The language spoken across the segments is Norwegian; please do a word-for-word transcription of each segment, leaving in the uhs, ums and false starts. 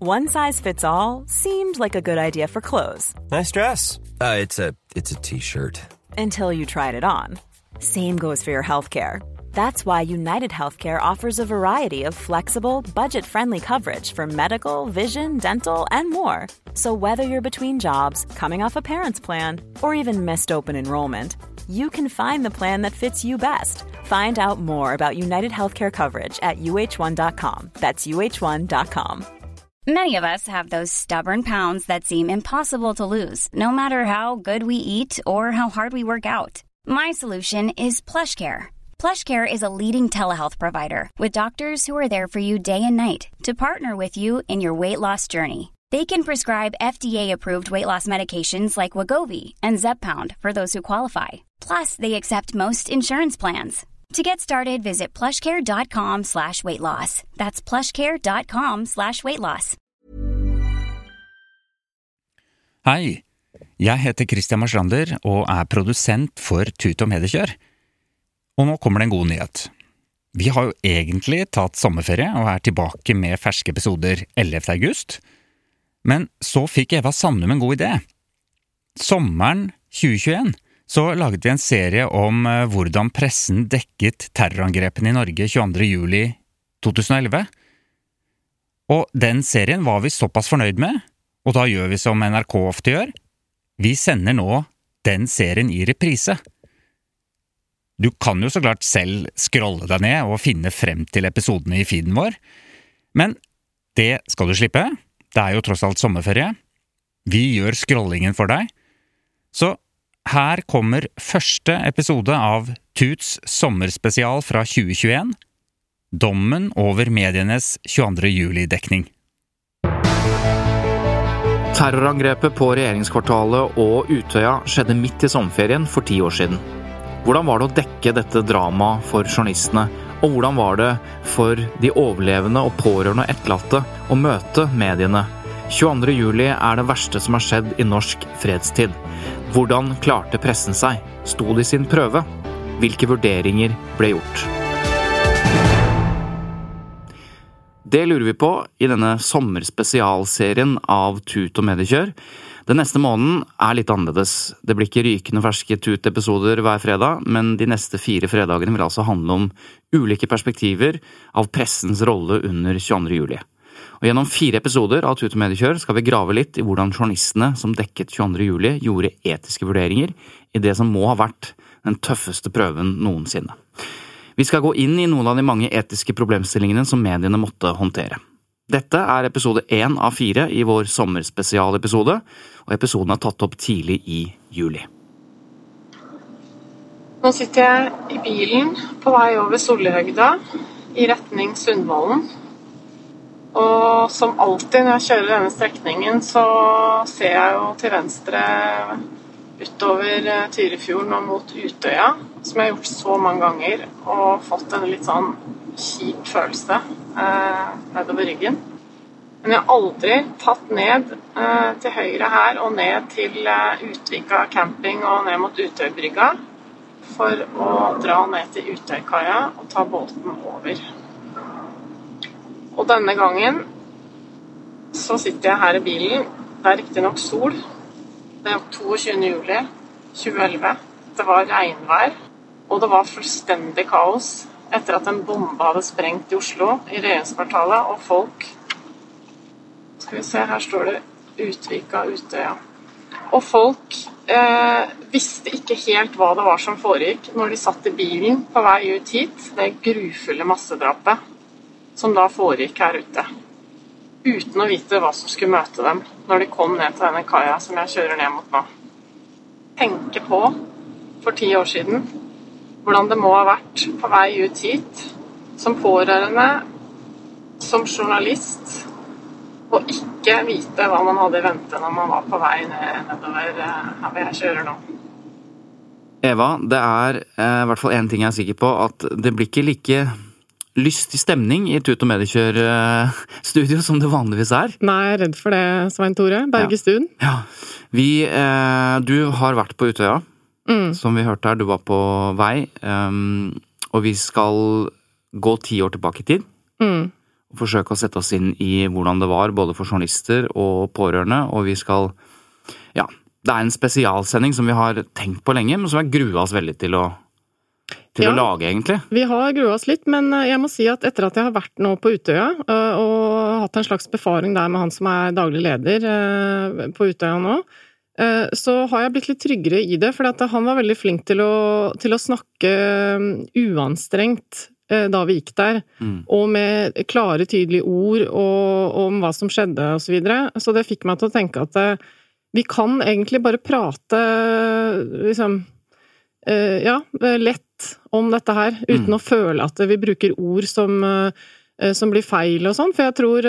One size fits all seemed like a good idea for clothes. Nice dress. Uh, it's a it's a t-shirt. Until you tried it on. Same goes for your healthcare. That's why United Healthcare offers a variety of flexible, budget-friendly coverage for medical, vision, dental, and more. So whether you're between jobs, coming off a parent's plan, or even missed open enrollment, you can find the plan that fits you best. Find out more about United Healthcare coverage at U H one dot com. That's U H one dot com. Many of us have those stubborn pounds that seem impossible to lose, no matter how good we eat or how hard we work out. My solution is PlushCare. PlushCare is a leading telehealth provider with doctors who are there for you day and night to partner with you in your weight loss journey. They can prescribe F D A-approved weight loss medications like Wegovy and Zepbound for those who qualify. Plus, they accept most insurance plans. To get started, visit plushcare.com slash weight loss. That's plushcare.com slash weight loss. Hei, jeg heter Christian Marslander og er produsent for Tut og Mediekjør. Og nå kommer det en god nyhet. Vi har jo egentlig tatt sommerferie og er tilbake med ferske episoder ellevte august. Men så fikk Eva Sandum en god idé. Sommeren tjue tjueen så laget vi en serie om hvordan pressen dekket terrorangrepene i Norge tjueandre juli to tusen og elleve. Og den serien var vi såpass fornøyd med, og da gjør vi som N R K ofte gjør. Vi sender nå den serien i reprise. Du kan jo så klart selv scrolle deg ned og finne frem til episodene i feeden vår, men det skal du slippe. Det er jo tross alt sommerferie. Vi gjør scrollingen for deg. Så her kommer første episode av Tuts sommerspesial fra tjue tjueen, dommen over medienes tjueandre juli-dekning. Terrorangrepet på regjeringskvartalet og Utøya skjedde midt i sommerferien for ti år siden. Hvordan var det å dekke dette drama for journalistene, og hvordan var det for de overlevende og pårørende og etterlatte å møte mediene? tjueandre juli er det verste som har skjedd i norsk fredstid. Hvordan klarte pressen seg? Sto de sin prøve? Hvilke vurderinger ble gjort? Det lurer vi på i denne sommerspesialserien av Tut og Mediekjør. Den neste måneden er litt annerledes. Det blir ikke rykende ferske Tut-episoder hver fredag, men de neste fire fredagene vil altså handle om ulike perspektiver av pressens rolle under tjueandre juli. Og gjennom fire episoder av Tut og Mediekjør skal vi grave litt i hvordan journalistene som dekket tjueandre juli gjorde etiske vurderinger i det som må ha vært den tøffeste prøven noensinne. Vi skal gå inn i noen av de mange etiske problemstillingene som mediene måtte håndtere. Dette er episode én av fire i vår sommerspesialepisode, og episoden er tatt opp tidlig i juli. Nå sitter jeg i bilen på vei over Sollihøgda i retning Sundvolden. Og som alltid når jeg kjører denne strekningen, så ser jeg jo til venstre utover Tyrifjorden og mot Utøya, som jeg har gjort så mange ganger, og fått en litt sånn kjip følelse eh, nedover ryggen. Men jeg har aldri tatt ned eh, til høyre her og ned til eh, Utvika camping og ned mot Utøybrygga for å dra ned til Utøykaia og ta båten over. Og denne gangen så sitter jeg her i bilen. Det er riktig nok sol. Det er tjueåtte juli tjue elleve. Det var regnvær, og det var fullstendig kaos etter at en bombe hadde sprengt i Oslo, i regjeringskvartalet, og folk... Skal vi se, her står det Utvika, Utøya. Og folk eh, visste ikke helt hva det var som foregikk når de satt i bilen på vei ut hit. Det grufulle massedrapet som da foregikk her ute, uten å vite hva som skulle møte dem når de kom ned til denne kaia som jeg kjører ned mot nå. Tenke på, for ti år siden, hvordan det må ha vært på vei ut hit, som pårørende, som journalist, og ikke vite hva man hadde i vente når man var på vei ned, nedover her hvor jeg kjører nå. Eva, det er eh, i hvert fall en ting jeg er sikker på, at det blir ikke like lystig stemning i Tut og Mediekjør studio som det vanligvis er. Nei, jeg er redd for det, Svein Tore. Bergestuen. Ja. ja. Vi, eh, du har vært på Utøya, mm. som vi hørte her. Du var på vei, um, og vi skal gå ti år tilbake i tid. Mm. forsøke å sette oss inn i hvordan det var, både for journalister og pårørende, og vi skal, ja, det er en spesialsending som vi har tenkt på lenge, men som vi har gruet oss veldig til å, til Ja, å lage, egentlig. Vi har gruet oss litt, men jeg må si at etter at jeg har vært nå på Utøya, øh, og hatt en slags befaring der med han som er daglig leder øh, på Utøya nå, øh, så har jeg blitt litt tryggere i det, for at han var veldig flink til å, til å snakke øh, uanstrengt øh, da vi gikk der, mm. og med klare, tydelige ord og, om hva som skjedde og så videre. Så det fikk meg til å tenke at øh, vi kan egentlig bare prate liksom, øh, ja, lett om dette her, uten mm. å føle at vi bruker ord som, som blir feil og sånn, for jeg tror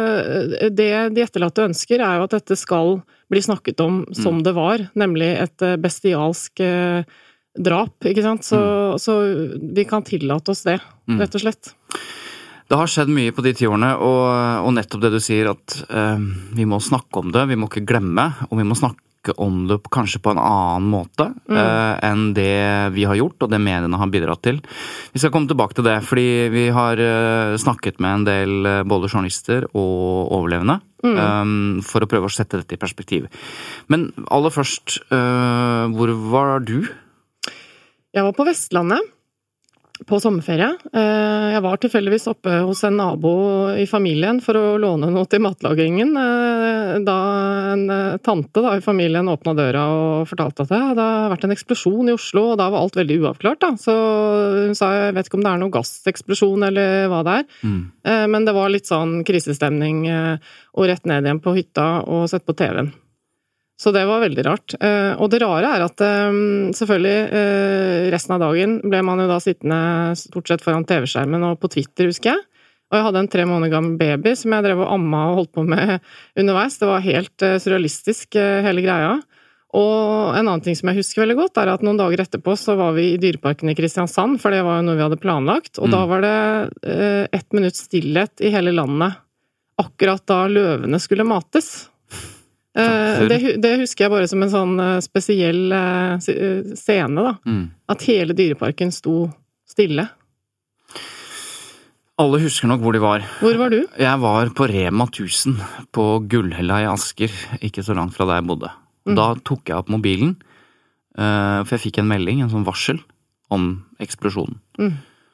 det de etterlatte ønsker er jo at dette skal bli snakket om som mm. det var, nemlig et bestialsk drap, ikke sant? Så, mm. så vi kan tillate oss det, rett og slett. Det har skjedd mye på de ti årene, og, og nettopp det du sier at eh, vi må snakke om det, vi må ikke glemme, og vi må snakke om det kanskje på en annen måte mm. eh, enn det vi har gjort, og det mediene har bidratt til. Vi skal komme tilbake til det, fordi vi har eh, snakket med en del eh, både journalister og overlevende, mm. eh, for å prøve å sette dette i perspektiv. Men aller først, eh, hvor var du? Jeg var på Vestlandet, på sommerferie. Jeg var tilfeldigvis oppe hos en nabo i familien for å låne noe til matlagingen, da en tante da, i familien åpnet døra og fortalte at det hadde vært en eksplosjon i Oslo, og da var alt veldig uavklart. Da. Så hun sa, jeg vet ikke om det er noen gasseksplosjon eller hva det er, mm. men det var litt sånn krisestemning, og rett ned igjen på hytta og sett på T V-en. Så det var veldig rart. Og det rare er at selvfølgelig resten av dagen ble man jo da sittende stort sett foran T V-skjermen og på Twitter, husker jeg. Og jeg hadde en tre måneder gammel baby som jeg drev og amma og holdt på med underveis. Det var helt surrealistisk, hele greia. Og en annen ting som jeg husker veldig godt, er at noen dager etterpå så var vi i Dyreparken i Kristiansand, for det var jo noe vi hadde planlagt. Og mm. da var det ett minutt stillhet i hele landet, akkurat da løvene skulle mates. Det, det husker jeg bare som en sånn spesiell scene da, mm. at hele Dyreparken sto stille. Alle husker nok hvor de var. Hvor var du? Jeg var på Rema tusen på Gullhella i Asker, ikke så langt fra der jeg bodde. Mm. Da tok jeg opp mobilen, for jeg fikk en melding, en sånn varsel om eksplosjonen. Mm.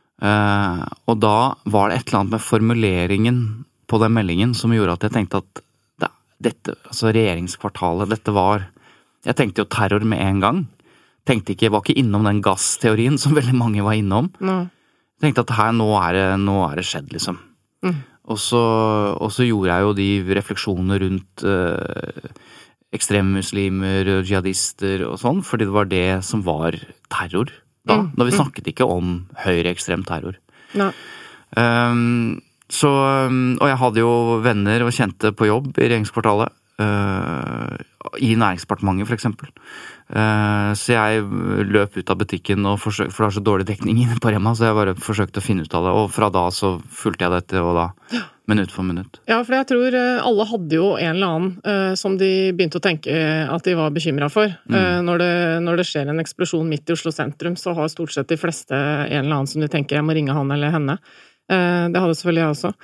Og da var det et eller annet med formuleringen på den meldingen som gjorde at jeg tenkte at dette, altså regjeringskvartalet, dette var, jeg tenkte jo terror med en gang, tenkte ikke, jeg var ikke innom den gassteorien som veldig mange var innom, no. tenkte at her, nå er det, nå er det skjedd liksom, mm. og, så, og så gjorde jeg jo de refleksjoner rundt eh, ekstremmuslimer, jihadister og sånn, fordi det var det som var terror da, mm. da vi snakket ikke om høyre ekstrem terror. No. Um, Så, og jeg hadde jo venner og kjente på jobb i regjeringskvartalet, uh, i næringsdepartementet for eksempel. Uh, så jeg løp ut av butikken, og forsøk, for det var så dårlig dekning inne på Rema, så jeg bare forsøkte å finne ut av det, og fra da så fulgte jeg dette, og da minutt for minutt. Ja, for jeg tror alle hadde jo en eller annen uh, som de begynte å tenke at de var bekymret for. Mm. Uh, når, det, når det skjer en eksplosjon midt i Oslo sentrum, så har stort sett de fleste en eller annen som de tenker, jeg må ringe han eller henne. Det hadde selvfølgelig jeg også.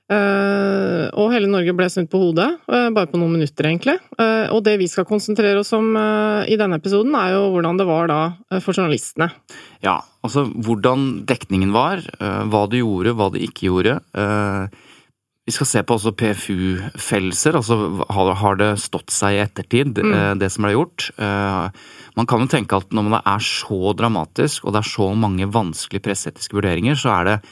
Og hele Norge ble snudd på hodet, bare på noen minutter egentlig. Og det vi skal konsentrere oss om i denne episoden er jo hvordan det var da for journalistene. Ja, altså hvordan dekningen var, hva det gjorde, hva det ikke gjorde. Vi skal se på også P F U-fellelser, altså har det stått seg i ettertid, mm. det som ble gjort. Man kan jo tenke at når det er så dramatisk, og det er så mange vanskelige presseetiske vurderinger, så er det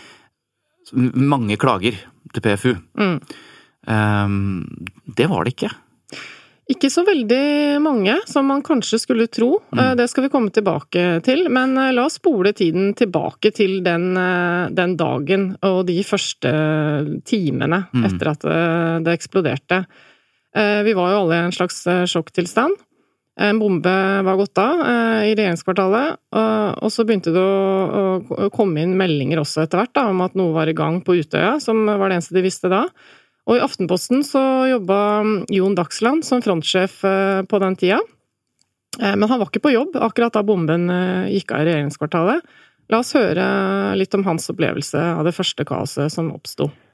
mange klager til P F U. Mm. Um, det var det ikke. Ikke så veldig mange, som man kanskje skulle tro. Mm. Det skal vi komme tilbake til. Men la oss spole tiden tilbake til den, den dagen og de første timene mm. etter at det eksploderte. Vi var jo alle i en slags sjokktilstand. En bombe var gått av i regjeringskvartalet, og så begynte det å komme inn meldinger også etter hvert da, om at noe var i gang på Utøya, som var det eneste de visste da. Og i Aftenposten så jobbet Jon Dagsland som frontsjef på den tida, men han var ikke på jobb akkurat da bomben gikk av i regjeringskvartalet. La oss høre litt om hans opplevelse av det første kaoset som oppstod.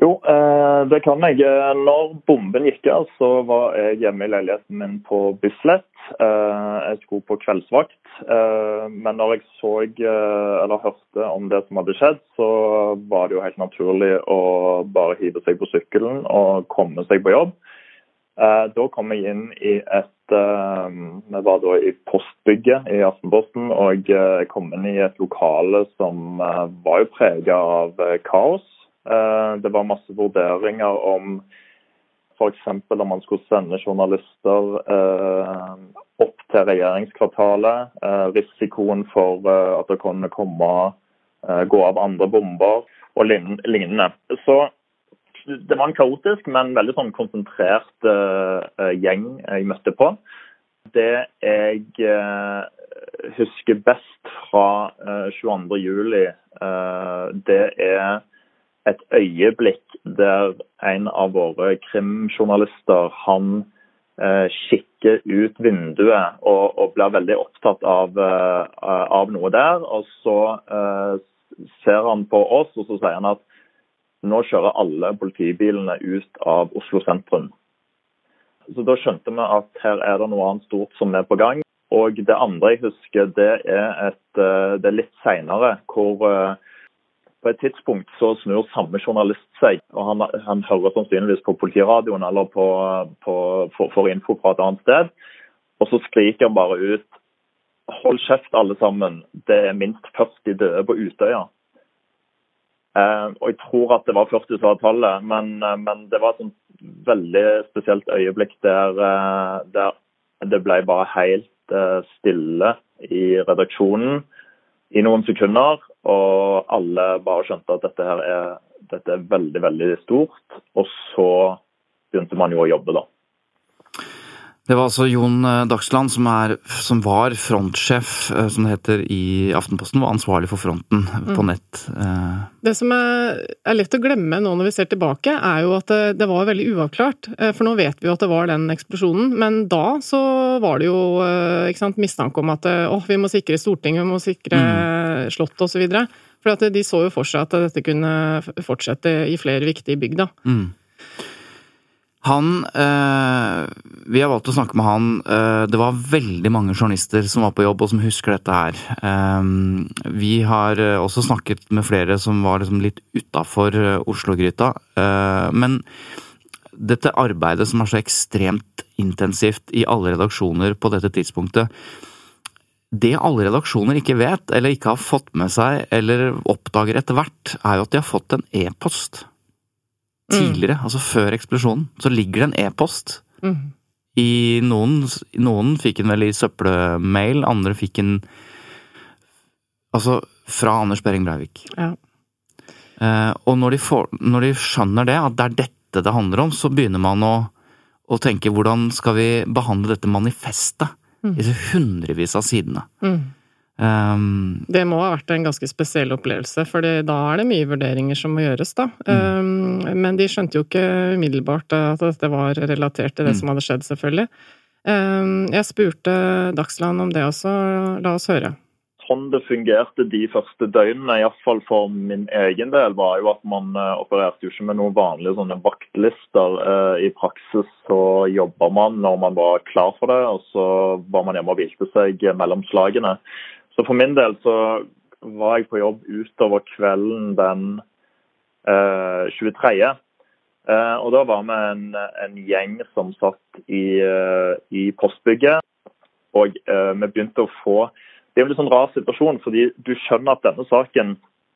Jo, det kan jeg. Når bomben gikk av, så var jeg hjemme i leiligheten min på Bislett. Jeg skulle på kveldsvakt, men når jeg så eller hørte om det som hadde skjedd, så var det jo helt naturlig å bare hive seg på sykkelen og komme seg på jobb. Da kom jeg inn i et, jeg var da i postbygget i Aftenposten, og jeg kom inn i et lokale som var jo preget av kaos. Det var masse vurderinger om for eksempel om man skulle sende journalister eh, opp til regjeringskvartalet, eh, risikoen for eh, at det kunne komme, eh, gå av andre bomber og lignende. Så det var en kaotisk, men veldig sånn konsentrert eh, gjeng jeg møtte på. Det jeg eh, husker best fra eh, tjueandre juli, eh, det er et øyeblikk der en av våre krimjournalister, han eh, kikker ut vinduet og, og blir veldig opptatt av, uh, av noe der, og så uh, ser han på oss, og så sier han at nå kjører alle politibilene ut av Oslo sentrum. Så da skjønte vi at her er det noe annet stort som er på gang, og det andre jeg husker, det er, et, uh, det er litt senere, hvor uh, på et tidspunkt så snur samme journalist seg, og han, han hører sannsynligvis på politiradioen eller på, på, for, for info fra et annet sted, og så skriker han bare ut, hold kjeft alle sammen, det er minst førti døde på Utøya. Eh, og jeg tror at det var førti-tallet, men, men det var et sånt veldig spesielt øyeblikk der, der det ble bare helt eh, stille i redaksjonen i noen sekunder, og alle bare skjønte at dette her er, dette er veldig, veldig stort, og så begynte man jo å jobbe da. Det var altså Jon Dagsland som, er, som var frontsjef, som det heter i Aftenposten, var ansvarlig for fronten mm. på nett. Det som er, er lett å glemme nå når vi ser tilbake, er jo at det, det var veldig uavklart, for nå vet vi jo at det var den eksplosjonen, men da så var det jo ikke sant, mistanke om at åh, vi må sikre Stortinget, vi må sikre mm. slott og så videre, for at de så jo for seg at dette kunne fortsette i flere viktige bygg da. Mm. Han, eh, vi har valgt å snakke med han, eh, det var veldig mange journalister som var på jobb og som husker dette her. Eh, vi har også snakket med flere som var liksom litt utenfor Oslo-gryta, eh, men dette arbeidet som er så ekstremt intensivt i alle redaksjoner på dette tidspunktet, det alle redaksjoner ikke vet, eller ikke har fått med seg, eller oppdager etter hvert, er jo at de har fått en e-post. Tidligere, mm. altså før eksplosjonen, så ligger det en e-post. Mm. I noen, noen fikk en vel i søppelmail, andre fikk en altså fra Anders Behring Breivik. Ja. Eh, og når de, får, når de skjønner det, at det er dette det handler om, så begynner man å, å tenke hvordan skal vi behandle dette manifestet mm. i hundrevis av sidene. Mm. Um, det må ha vært en ganske spesiell opplevelse, for da er det mye vurderinger som må gjøres da. Mm. Um, men de skjønte jo ikke umiddelbart at dette var relatert til det mm. som hadde skjedd, selvfølgelig. Um, jeg spurte Dagsland om det også, la oss høre. Sånn det fungerte de første døgnene, i hvert fall for min egen del, var jo at man uh, opererte jo ikke med noen vanlige sånne vaktlister. Uh, I praksis så jobber man når man var klar for det, og så var man hjemme og hvilte seg mellom slagene. Så for min del så var jeg på jobb utover kvelden den uh, tjuetredje Uh, og da var vi en, en gjeng som satt i, uh, i postbygget, og uh, vi begynte å få, det er jo en litt sånn rar situasjon, fordi du skjønner at denne saken,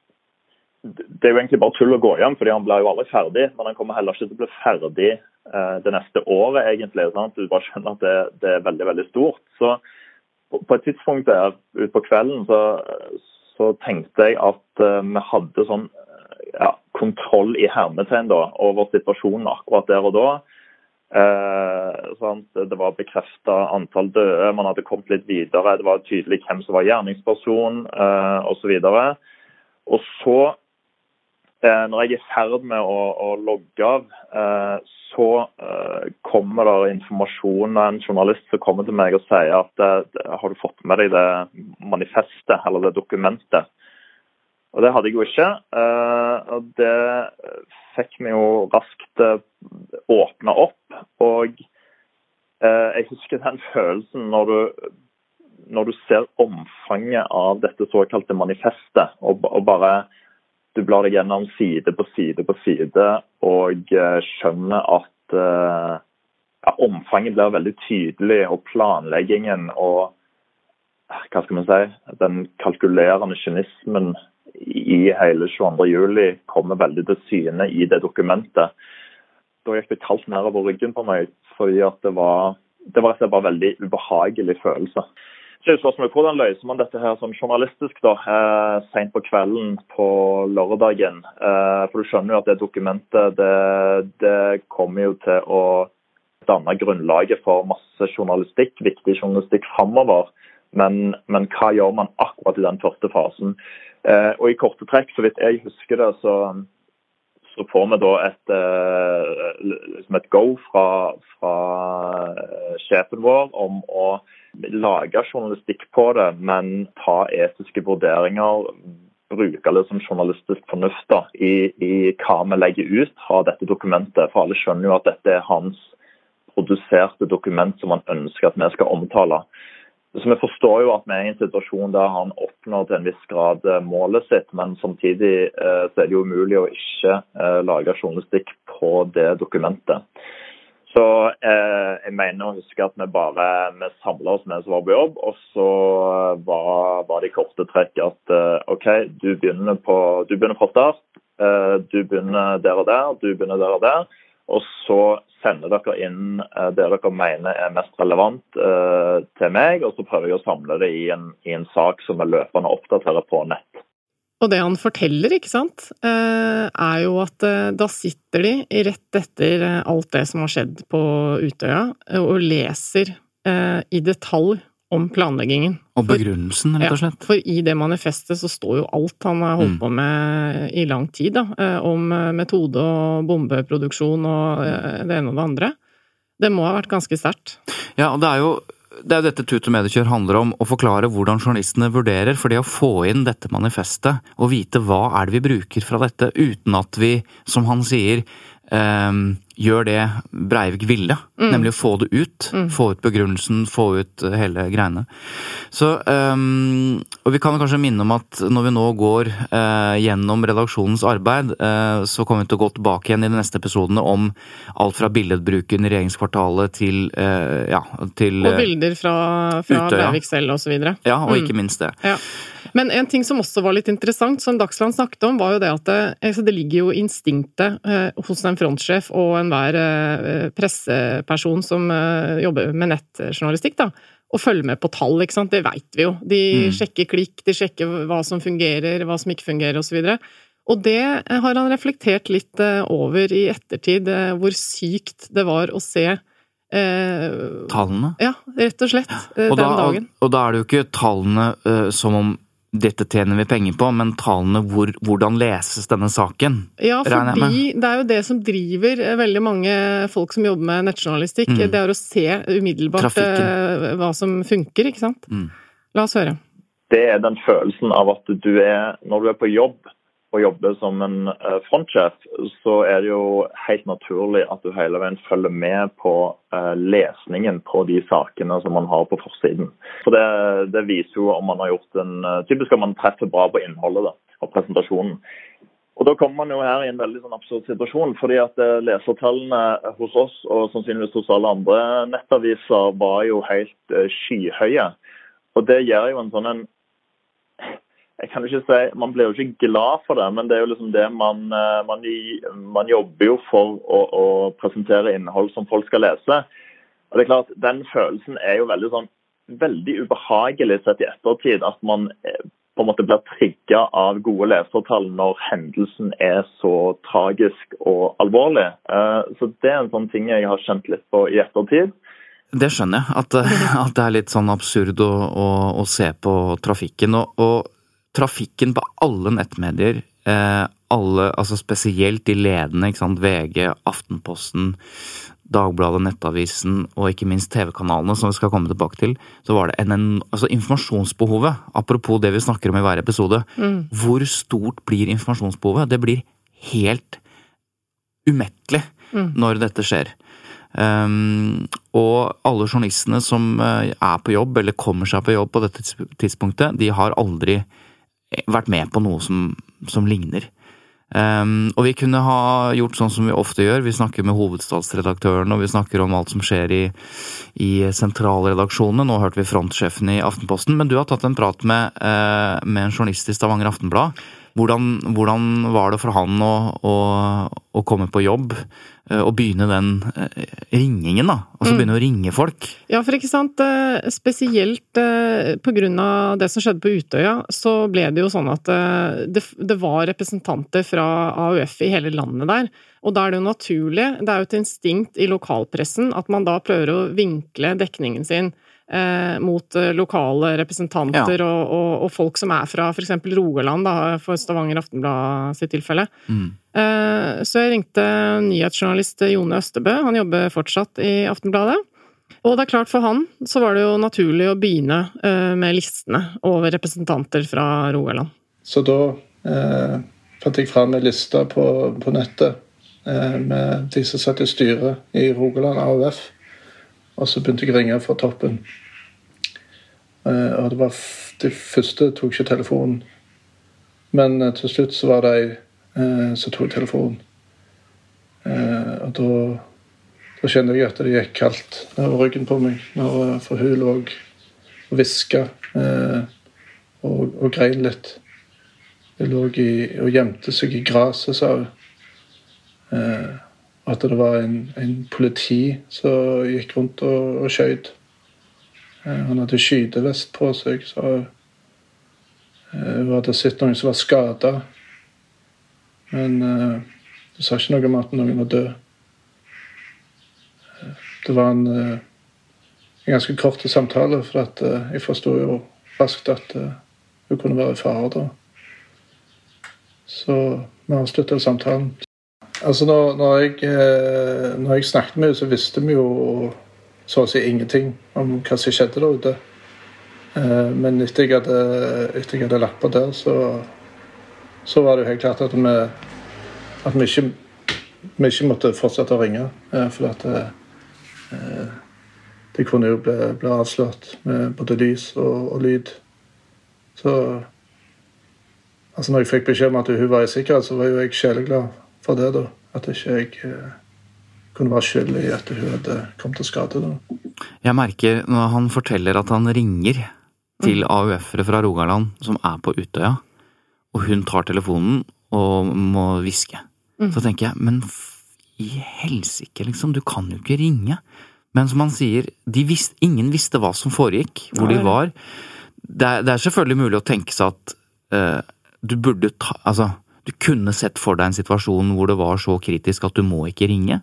det er jo egentlig bare tull å gå hjem, fordi han ble jo aldri ferdig, men han kommer heller ikke til å bli ferdig uh, det neste året egentlig, sant? Du bare skjønner at det, det er veldig, veldig stort. Så på et tidspunkt der, ut på kvelden, så, så tenkte jeg at uh, vi hadde sånn ja, kontroll i hermetegn da, over situasjonen akkurat der og da. Eh, sant? Det var bekreftet antall døde, man hadde kommet litt videre, det var tydelig hvem som var gjerningsperson, eh, og så videre. Og så, eh, når jeg er ferdig med å, å logge av, eh, så eh, kommer det informasjon av en journalist som kommer til meg og sier at eh, har du fått med deg det manifestet, eller det dokumentet? Og det hadde jeg jo ikke, og det fikk vi jo raskt åpne opp, og jeg husker den følelsen når du, når du ser omfanget av dette såkalte manifestet, og, og bare du blar deg gjennom side på side på side, og skjønner at ja, omfanget blir veldig tydelig, og planleggingen, og hva skal man si, den kalkulerende kynismen i hele tjueandre juli kommer veldig til syne i det dokumentet. Da gikk det kaldt ned over ryggen på meg, fordi at det var, det var bare en veldig ubehagelig følelse. Så er spørsmålet, hvordan løser man dette her som journalistisk da, eh, sent på kvelden på lørdagen? Eh, for du skjønner jo at det dokumentet, det, det kommer jo til å danne grunnlaget for masse journalistikk, viktig journalistikk fremover. Men, men hva gjør man akkurat i den første fasen? Eh, og i korte trekk, så vidt jeg husker det, så, så får vi da et, eh, liksom et go fra, fra sjefen vår om å lage journalistikk på det, men ta etiske vurderinger, bruke det som journalistisk fornuft da, i, i hva vi legger ut fra dette dokumentet. For alle skjønner jo at dette er hans produserte dokument som han ønsker at vi skal omtale. Så vi forstår jo at vi er i en situasjon der han oppnår til en viss grad målet sitt, men samtidig eh, så er det jo umulig å ikke eh, lage journalistikk på det dokumentet. Så eh, jeg mener å huske at vi bare vi samlet oss med som var på jobb, og så var, var det i korte trekk at eh, ok, du begynner, på, du begynner fra start, eh, du begynner der og der, du begynner der og der, og så sender dere inn uh, det dere mener er mest relevant uh, til meg, og så prøver jeg å samle det i en, i en sak som er løpende oppdateret på nett. Og det han forteller, ikke sant, uh, er jo at uh, da sitter de rett etter uh, alt det som har skjedd på Utøya, uh, og leser uh, i detalj om planleggingen. Og begrunnelsen, rett og slett. Ja, for i det manifestet så står jo alt han har holdt mm. på med i lang tid, da, om metode og bombeproduksjon og det ene og det andre. Det må ha vært ganske sterkt. Ja, og det er jo det er dette Tut og Mediekjør handler om, å forklare hvordan journalistene vurderer, for det å få inn dette manifestet, og vite hva er det vi bruker fra dette, uten at vi, som han sier, Um, gjør det Breivik ville, mm. nemlig å få det ut, mm. få ut begrunnelsen, få ut hele greiene. Så, um, og vi kan kanskje minne om at når vi nå går uh, gjennom redaksjonens arbeid, uh, så kommer vi til å gå tilbake igjen i de neste episodene om alt fra billedbruken i regjeringskvartalet til, uh, ja, til og bilder fra, fra Breivik selv og så videre. Ja, og mm. ikke minst det. Ja. Men en ting som også var litt interessant, som Dagsland snakket om, var jo det at det, det ligger jo instinktet eh, hos en frontsjef og enhver eh, presseperson som eh, jobber med nettjournalistikk, da, å følge med på tall, ikke sant? Det vet vi jo. De mm. sjekker klikk, de sjekker hva som fungerer, hva som ikke fungerer, og så videre. Og det har han reflektert litt eh, over i ettertid, eh, hvor sykt det var å se eh, tallene? Ja, rett og slett, eh, og den da, dagen. Og, og da er det jo ikke tallene eh, som om dette tjener vi penger på, men talene hvor, hvordan leses denne saken? Ja, fordi det er jo det som driver veldig mange folk som jobber med nettjournalistikk, mm. det er å se umiddelbart Trafikken. Hva som funker, ikke sant? Mm. La oss høre. Det er den følelsen av at du er, når du er på jobb, og jobber som en frontsjef, så er det jo helt naturlig at du hele veien følger med på uh, lesningen på de sakene som man har på forsiden. For det, det viser jo om man har gjort en, uh, typisk om man treffer bra på innholdet da, av presentasjonen. Og da kommer man jo her i en veldig sånn absurd situasjon, fordi at uh, lesertallene hos oss, og sannsynligvis hos alle andre nettaviser, var jo helt uh, skyhøye. Og det gjør jo en sånn en jeg kan jo ikke si, man blir jo ikke glad for det, men det er jo liksom det man, man, man jobber jo for å, å presentere innhold som folk skal lese. Og det er klart, den følelsen er jo veldig sånn, veldig ubehagelig sett i ettertid, at man på en måte blir trigget av gode lesertall når hendelsen er så tragisk og alvorlig. Så det er en sånn ting jeg har kjent litt på i ettertid. Det skjønner jeg, at, at det er litt sånn absurd å, å, å se på trafikken, og, og trafikken på alle nettmedier eh, alle, altså spesielt de ledende, ikke sant, V G, Aftenposten, Dagbladet, Nettavisen og ikke minst T V-kanalene, som vi skal komme tilbake til, så var det en, en altså informasjonsbehovet, apropos det vi snakker om i hver episode, mm. hvor stort blir informasjonsbehovet? Det blir helt umettelig mm. når dette skjer. Um, og alle journalistene som uh, er på jobb, eller kommer seg på jobb på dette tidspunktet, de har aldri vært med på noe som, som ligner. Um, og vi kunne ha gjort sånn som vi ofte gjør, vi snakker med hovedstadsredaktøren og vi snakker om alt som skjer i, i sentralredaksjonene. Nå hørte vi frontsjefen i Aftenposten, men du har tatt en prat med, uh, med en journalist i Stavanger Aftenblad. Hvordan, hvordan var det for han å, å, å komme på jobb og begynne den ringingen da? Altså begynne mm. å ringe folk? Ja, for ikke sant, spesielt på grunn av det som skjedde på Utøya, så ble det jo sånn at det, det var representanter fra A U F i hele landet der, og da er det jo naturlig, det er jo et instinkt i lokalpressen at man da prøver å vinkle dekningen sin Eh, mot eh, lokale representanter ja. og, og, og folk som er fra for eksempel Rogaland da, for Stavanger Aftenblad sitt tilfelle. Mm. Eh, så jeg ringte nyhetsjournalist Jone Østebø, han jobber fortsatt i Aftenbladet. Og det er klart for han, så var det jo naturlig å begynne eh, med listene over representanter fra Rogaland. Så da eh, fant jeg frem en liste på, på nettet eh, med de som satt i styret i Rogaland A U F. Og så begynte jeg å ringe fra toppen. Uh, og det var f- de første tok ikke telefonen. Men uh, til slutt så var det jeg uh, som tok telefonen. Uh, og da, da kjente jeg at det gikk kaldt over ryggen på meg. Når, uh, for hun lå og visket uh, og, og grein litt. Hun lå i, og gjemte seg i graset, sa hun. Uh, At det var en, en politi som gikk rundt og, og skjøt. Eh, han hadde skytevest på seg, så eh, hun hadde sett noen som var skadet. Men eh, det sa ikke noe om at noen var død. Eh, det var en, eh, en ganske kort samtale, for at eh, jeg forstod jo raskt at eh, hun kunne være i fare da. Så vi avsluttet samtalen. Altså når, når, jeg, når jeg snakket med henne, så visste vi jo så å si ingenting om hva som skjedde der ute. Men etter jeg hadde, etter jeg hadde lagt på der, så, så var det jo helt klart at vi, at vi, ikke, vi ikke måtte fortsette å ringe. For at det, det kunne jo bli, bli avslørt med både lys og, og lyd. Så altså når jeg fikk beskjed om at hun var i sikkerhet, så var jo jeg sjeleglad for det da, at ikke jeg eh, kunne være skyld i at hun hadde kommet til skade da. Jeg merker når han forteller at han ringer til A U F-ere fra Rogaland som er på Utøya, og hun tar telefonen og må viske. Mm. Så tenker jeg, men i helsike liksom, du kan jo ikke ringe. Men som han sier, de visste, ingen visste hva som foregikk, hvor de var. Det er, det er selvfølgelig mulig å tenke seg at uh, du burde ta, altså du kunne sett for deg en situasjon hvor det var så kritisk at du må ikke ringe.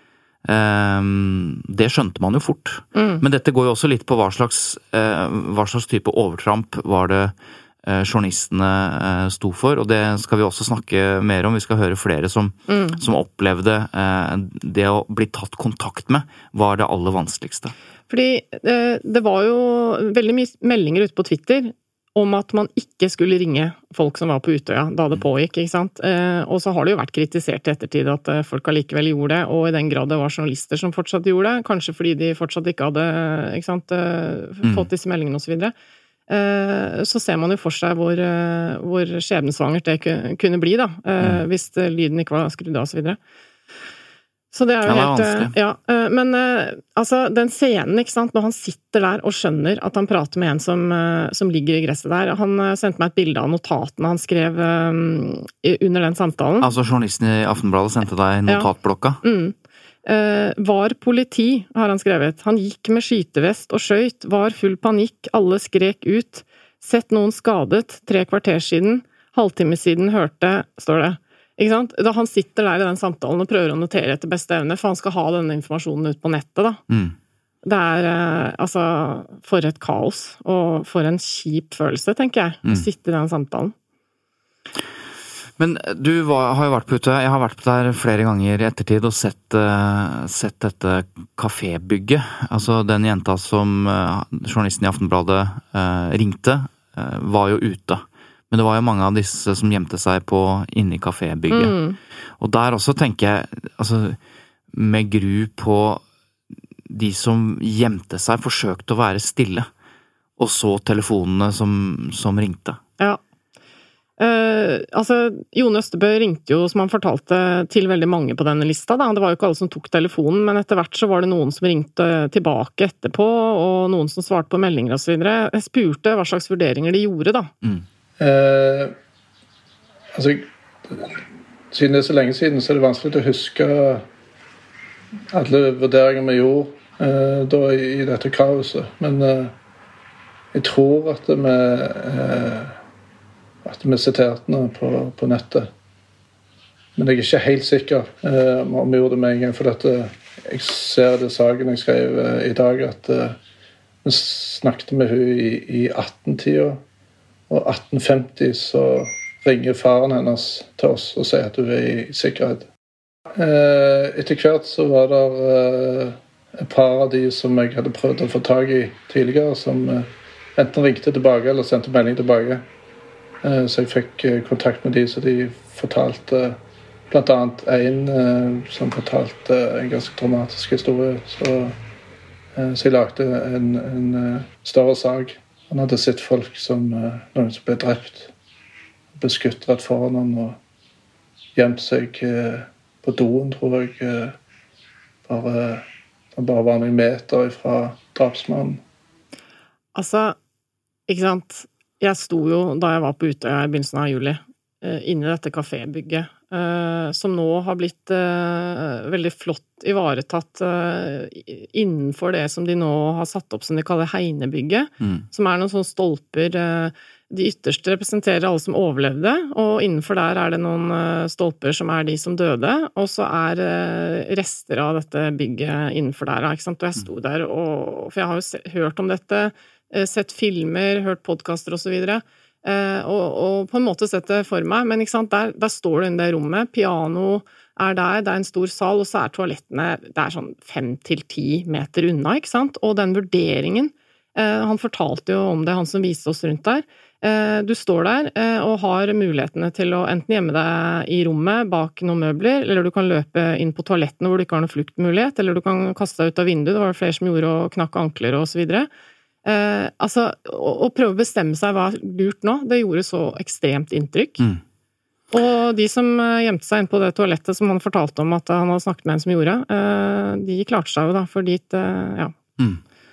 Um, det skjønte man jo fort. Mm. Men dette går jo også litt på hva slags, uh, hva slags type overtramp var det uh, journalistene uh, sto for, og det skal vi også snakke mer om. Vi skal høre flere som, mm. som opplevde uh, det å bli tatt kontakt med var det aller vanskeligste. Fordi uh, det var jo veldig mye meldinger ute på Twitter om at man ikke skulle ringe folk som var på Utøya da det pågikk, ikke sant? Eh, og så har det jo vært kritisert i ettertid at eh, folk allikevel gjorde det, og i den grad det var journalister som fortsatt gjorde det, kanskje fordi de fortsatt ikke hadde ikke sant, eh, fått disse meldingene og så videre. Eh, så ser man jo for seg hvor, eh, hvor skjebnesvangert det kunne bli da, eh, mm. hvis lyden ikke var skrudd av og så videre. Så det er jo ja, helt, ja, men altså, den scenen, ikke sant, når han sitter der og skjønner at han prater med en som, som ligger i gresset der, han sendte meg et bilde av notatene han skrev um, under den samtalen. Altså journalisten i Aftenbladet sendte deg notatblokka? Ja. Mm. Uh, var politi, har han skrevet. Han gikk med skytevest og skjøt, var full panikk, alle skrek ut. Sett noen skadet, tre kvarter siden, halvtime siden hørte, står det. Ikke sant? Da han sitter der i den samtalen og prøver å notere etter beste evne, for han skal ha denne informasjonen ut på nettet da. Mm. Det er, altså, for et kaos, og for en kjip følelse, tenker jeg, mm. å sitte i den samtalen. Men du var, har jo vært på ute, jeg har vært der flere ganger i ettertid og sett, uh, sett dette kafébygget. Altså den jenta som uh, journalisten i Aftenbladet uh, ringte, uh, var jo ute. Men det var jo mange av disse som gjemte seg på inne i kafébygget. Mm. Og der også tenker jeg, altså med gru på de som gjemte seg, forsøkte å være stille. Og så telefonene som, som ringte. Ja. Uh, altså, Jon Østebø ringte jo, som han fortalte, til veldig mange på denne lista. Da. Det var jo ikke alle som tok telefonen, men etter hvert så var det noen som ringte tilbake etterpå, og noen som svarte på meldinger og så videre. Jeg spurte hva slags vurderinger de gjorde, da. Mm. Uh, altså, siden det er så lenge siden, så er det vanskelig å huske alle vurderinger vi gjorde uh, da i, i dette kaoset. Men uh, jeg tror at vi uh, at vi siterte noe på, på nettet. Men jeg er ikke helt sikker uh, om vi gjorde det med en gang, for at, uh, jeg ser det saken jeg skrev uh, i dag, at uh, vi snakket med hun i, i atten-tida, og atten femti så ringer faren hennes til oss og sier at hun er i sikkerhet. Uh, etter hvert så var det uh, et par av de som jeg hadde prøvd å få tag i tidligere, som uh, enten ringte tilbake eller sendte melding tilbake. Så jeg fikk kontakt med de, så de fortalte blant annet en som fortalte en ganske dramatisk historie. Så, så jeg lagde en, en større sak. Han hadde sett folk som noen som ble drept, ble skutt rett foran han og gjemt seg på doen, tror jeg. Bare, han bare var noen meter fra drapsmannen. Altså, ikke sant? Jeg sto jo, da jeg var på Utøya i begynnelsen av juli, inne i dette kafébygget, som nå har blitt veldig flott ivaretatt innenfor det som de nå har satt opp, som de kaller Heinebygget, mm. som er noen sånne stolper. De ytterste representerer alle som overlevde, og innenfor der er det noen stolper som er de som døde, og så er rester av dette bygget innenfor der, ikke sant? Og jeg sto der, og, for jeg har jo hørt om dette, sett filmer, hørt podcaster og så videre, og, og på en måte sett det for meg, men ikke sant, der, der står det i det rommet, piano er der, det er en stor sal, og så er toalettene, det er sånn fem til ti meter unna, ikke sant, og den vurderingen, eh, han fortalte jo om det, han som viste oss rundt der, eh, du står der eh, og har mulighetene til å enten gjemme deg i rommet bak noen møbler, eller du kan løpe inn på toalettene hvor du ikke har noen fluktmulighet, eller du kan kaste deg ut av vinduet, det var det flere som gjorde, og knakk ankler og så videre. Eh, altså, å, å prøve å bestemme seg hva er lurt nå, det gjorde så ekstremt inntrykk. Mm. Og de som gjemte seg inn på det toalettet som han fortalte om at han hadde snakket med en som gjorde, eh, de klarte seg jo da, for dit, eh, ja, mm.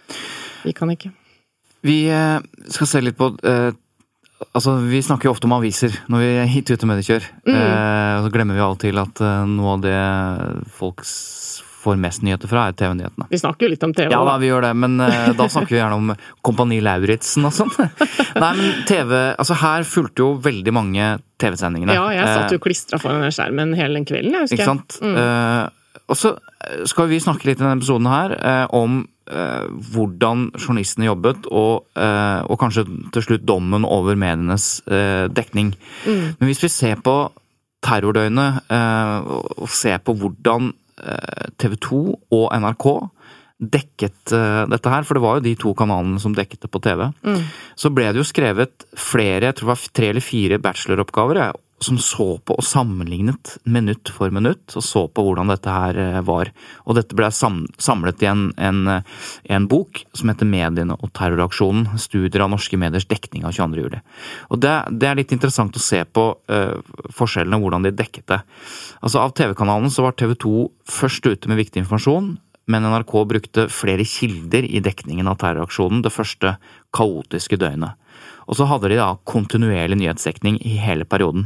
de kan ikke. Vi eh, skal se litt på, eh, altså vi snakker jo ofte om aviser når vi er hit ute med det kjør, mm. eh, og så glemmer vi av og til at eh, noe av det folk får mest nyheter fra er T V-nyhetene. Vi snakker jo litt om T V. Ja, da, vi gjør det, men uh, da snakker vi gjerne om Kompani Lauritzen og sånn. Nei, men T V, altså her fulgte jo veldig mange T V-sendingene. Ja, jeg satt jo klistret foran den skjermen hele den kvelden, jeg husker. Ikke sant? Mm. Uh, og så skal vi snakke litt i denne episoden her uh, om uh, hvordan journalistene jobbet, og, uh, og kanskje til slutt dommen over medienes uh, dekning. Mm. Men hvis vi ser på terrordøgnet uh, og ser på hvordan T V to og N R K dekket uh, dette her, for det var jo de to kanalene som dekket det på T V, mm. så ble det jo skrevet flere, jeg tror det var tre eller fire bacheloroppgaver, jeg, som så på og sammenlignet minutt for minutt, og så på hvordan dette her uh, var. Og dette ble sam samlet i en, en, en bok som heter Mediene og terroraksjonen, studier av norske mediers dekning av tjueandre juli. Og det, det er litt interessant å se på uh, forskjellene, hvordan de dekket det. Altså av T V-kanalen så var T V to først ute med viktig informasjon, men N R K brukte flere kilder i dekningen av terroraksjonen det første kaotiske døgnet. Og så hadde de da kontinuerlig nyhetsdekning i hele perioden.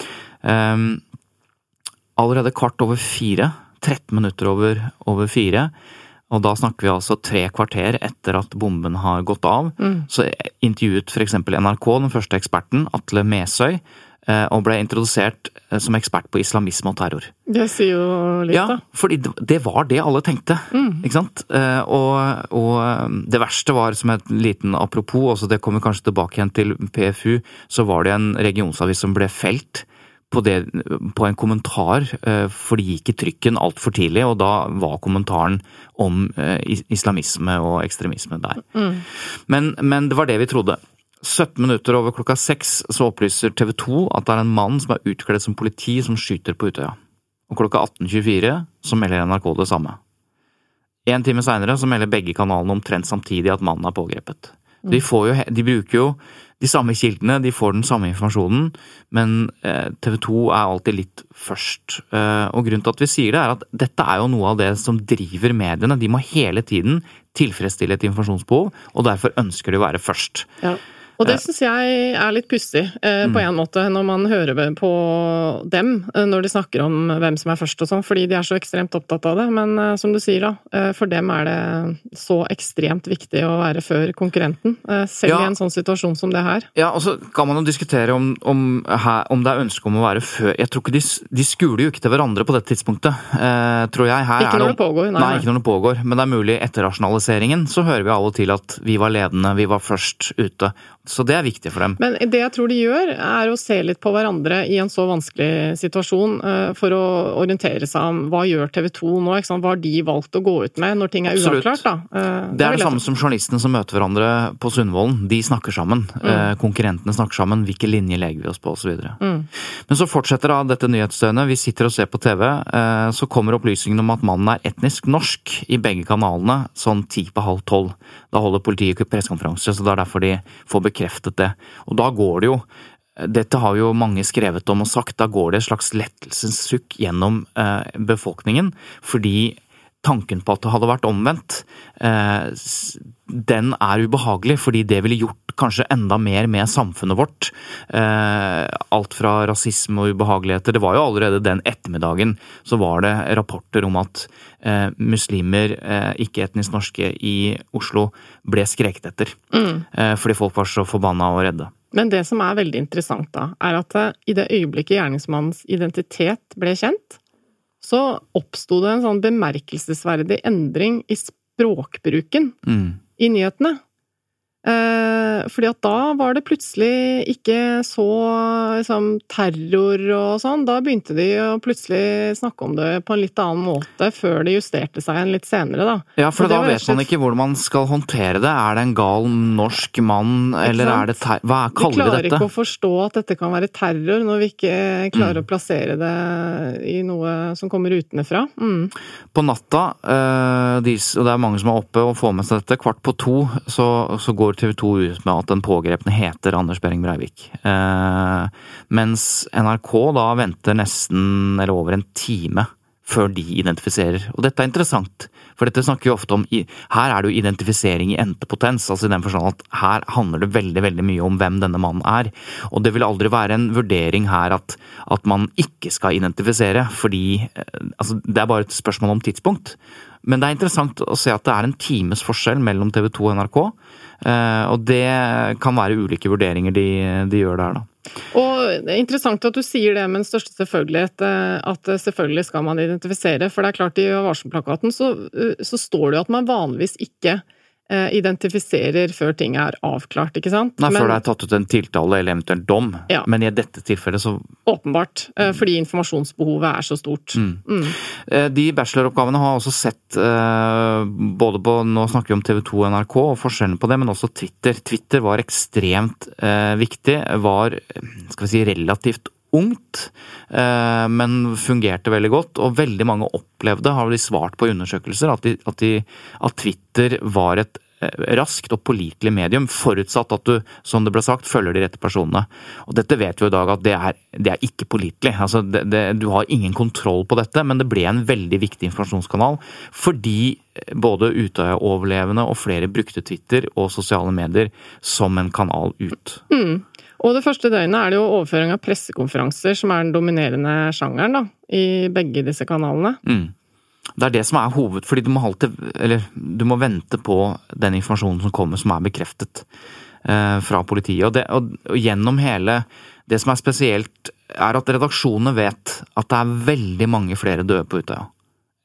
Um, allerede kvart over fire, tretten minutter over, over fire, og da snakker vi altså tre kvarter etter at bomben har gått av, mm. så intervjuet for eksempel N R K den første eksperten, Atle Mesøy, og ble introdusert som ekspert på islamisme og terror. Det sier jo litt, da. Ja, fordi det var det alle tenkte, mm. ikke sant? Og, og det verste var, som et liten apropos, altså det kommer kanskje tilbake igjen til P F U, så var det en regionsavis som ble felt på, det, på en kommentar, for de gikk i trykken alt for tidlig, og da var kommentaren om islamisme og ekstremisme der. Mm. Men, men det var det vi trodde. sytten minutter over klokka seks så opplyser T V to at det er en mann som er utkledd som politi som skyter på Utøya. Og klokka atten tjuefire så melder N R K det samme. En time senere så melder begge kanalene omtrent samtidig at mannen er pågrepet. Mm. De, får jo, de bruker jo de samme kildene, de får den samme informasjonen, men eh, T V to er alltid litt først. Eh, og grunnen til at vi sier det er at dette er jo noe av det som driver mediene. De må hele tiden tilfredsstille et informasjonsbehov, og derfor ønsker de å være først. Ja. Og det synes jeg er litt pussig eh, på en måte når man hører på dem når de snakker om hvem som er først og sånn, fordi de er så ekstremt opptatt av det. Men eh, som du sier da, eh, for dem er det så ekstremt viktig å være før konkurrenten, eh, selv ja. I en sånn situasjon som det her. Ja, og så kan man jo diskutere om, om, her, om det er ønske om å være før. Jeg tror ikke de, de skuler jo ikke til hverandre på det tidspunktet, eh, tror jeg. Her ikke er når det pågår. Nei, nei, ikke når det pågår, men det er mulig etter rasjonaliseringen, så hører vi av og til at vi var ledende, vi var først ute. Så det er viktig for dem. Men det jeg tror de gjør, er å se litt på hverandre i en så vanskelig situasjon for å orientere seg om hva gjør T V to nå, ikke sant? Hva har de valgt å gå ut med når ting er Absolutt. Uavklart da? Det er det, det samme som journalistene som møter hverandre på Sundvolden. De snakker sammen. Mm. Konkurrentene snakker sammen. Hvilke linjer legger vi oss på, og så videre. Mm. Men så fortsetter da dette nyhetsstøynet. Vi sitter og ser på T V. Så kommer opplysningen om at mannen er etnisk norsk i begge kanalene, sånn ti på halv tolv. Da holder politiet pressekonferanse, så det er derfor de får bekreftet det. Og da går det jo, dette har jo mange skrevet om og sagt, da går det et slags lettelsessukk gjennom eh, befolkningen, fordi tanken på at det hadde vært omvendt, eh, den er ubehagelig, fordi det ville gjort kanskje enda mer med samfunnet vårt. Eh, alt fra rasisme og ubehageligheter. Det var jo allerede den ettermiddagen så var det rapporter om at eh, muslimer, eh, ikke etnisk norske i Oslo, ble skreket etter. Mm. Eh, fordi folk var så forbanna og redde. Men det som er veldig interessant da, er at i det øyeblikket gjerningsmannens identitet ble kjent, så oppstod det en sånn bemerkelsesverdig endring i språkbruken mm. i nyhetene. Eh, fordi at da var det plutselig ikke så liksom, terror og sånn, da begynte de å plutselig snakke om det på en litt annen måte før de justerte seg en litt senere da. Ja, for da vet man ikke hvordan man skal håndtere det. Er det en gal norsk mann, eller er det ter- hva kaller vi dette? Vi klarer ikke å forstå at dette kan være terror når vi ikke klarer mm. å plassere det i noe som kommer utenfra. Mm. På natta, eh, de, og det er mange som er oppe og får med seg dette, kvart på to, så, så går T V to ut med at den pågrepne heter Anders Behring Breivik. Eh, mens N R K da venter nesten eller over en time før de identifiserer. Og dette er interessant, for dette snakker vi ofte om, i, her er det jo identifisering i entepotens, altså i den forstand at her handler det veldig, veldig mye om hvem denne mannen er. Og det vil aldri være en vurdering her at, at man ikke skal identifisere, fordi altså, det er bare et spørsmål om tidspunkt. Men det er interessant å se at det er en times forskjell mellom T V to og N R K, og det kan være ulike vurderinger de, de gjør der da. Og det er interessant at du sier det med den største selvfølgelighet, at selvfølgelig skal man identifisere, for det er klart i varselplakaten så, så står det jo at man vanligvis ikke identifiserer før ting er avklart, ikke sant? Nei, før det er tatt ut en tiltale eller eventuelt dom, ja. Men i dette tilfellet så... Åpenbart, fordi informasjonsbehovet er så stort. Mm. Mm. De bacheloroppgavene har også sett både på, nå snakker vi om T V to og N R K, og forskjellen på det, men også Twitter. Twitter var ekstremt eh, viktig, var, skal vi si, relativt ungt, eh, men fungerte veldig godt, og veldig mange opplevde, har de svart på undersøkelser, at, de, at, de, at Twitter var et eh, raskt og pålitelig medium, forutsatt at du, som det ble sagt, følger de rette personene. Og dette vet vi i dag at det er, det er ikke pålitelig. Altså, det, det, du har ingen kontroll på dette, men det ble en veldig viktig informasjonskanal, fordi både Utøya-overlevende og flere brukte Twitter og sosiale medier som en kanal ut. Mm. Og det første døgnet er det jo overføring av pressekonferanser som er den dominerende sjangeren da, i begge disse kanalene. Mm. Det er det som er hoved, fordi du må, alltid, eller, du må vente på den informasjonen som kommer som er bekreftet eh, fra politiet. Og, det, og, og gjennom hele, det som er spesielt er at redaksjonene vet at det er veldig mange flere døde på Utøya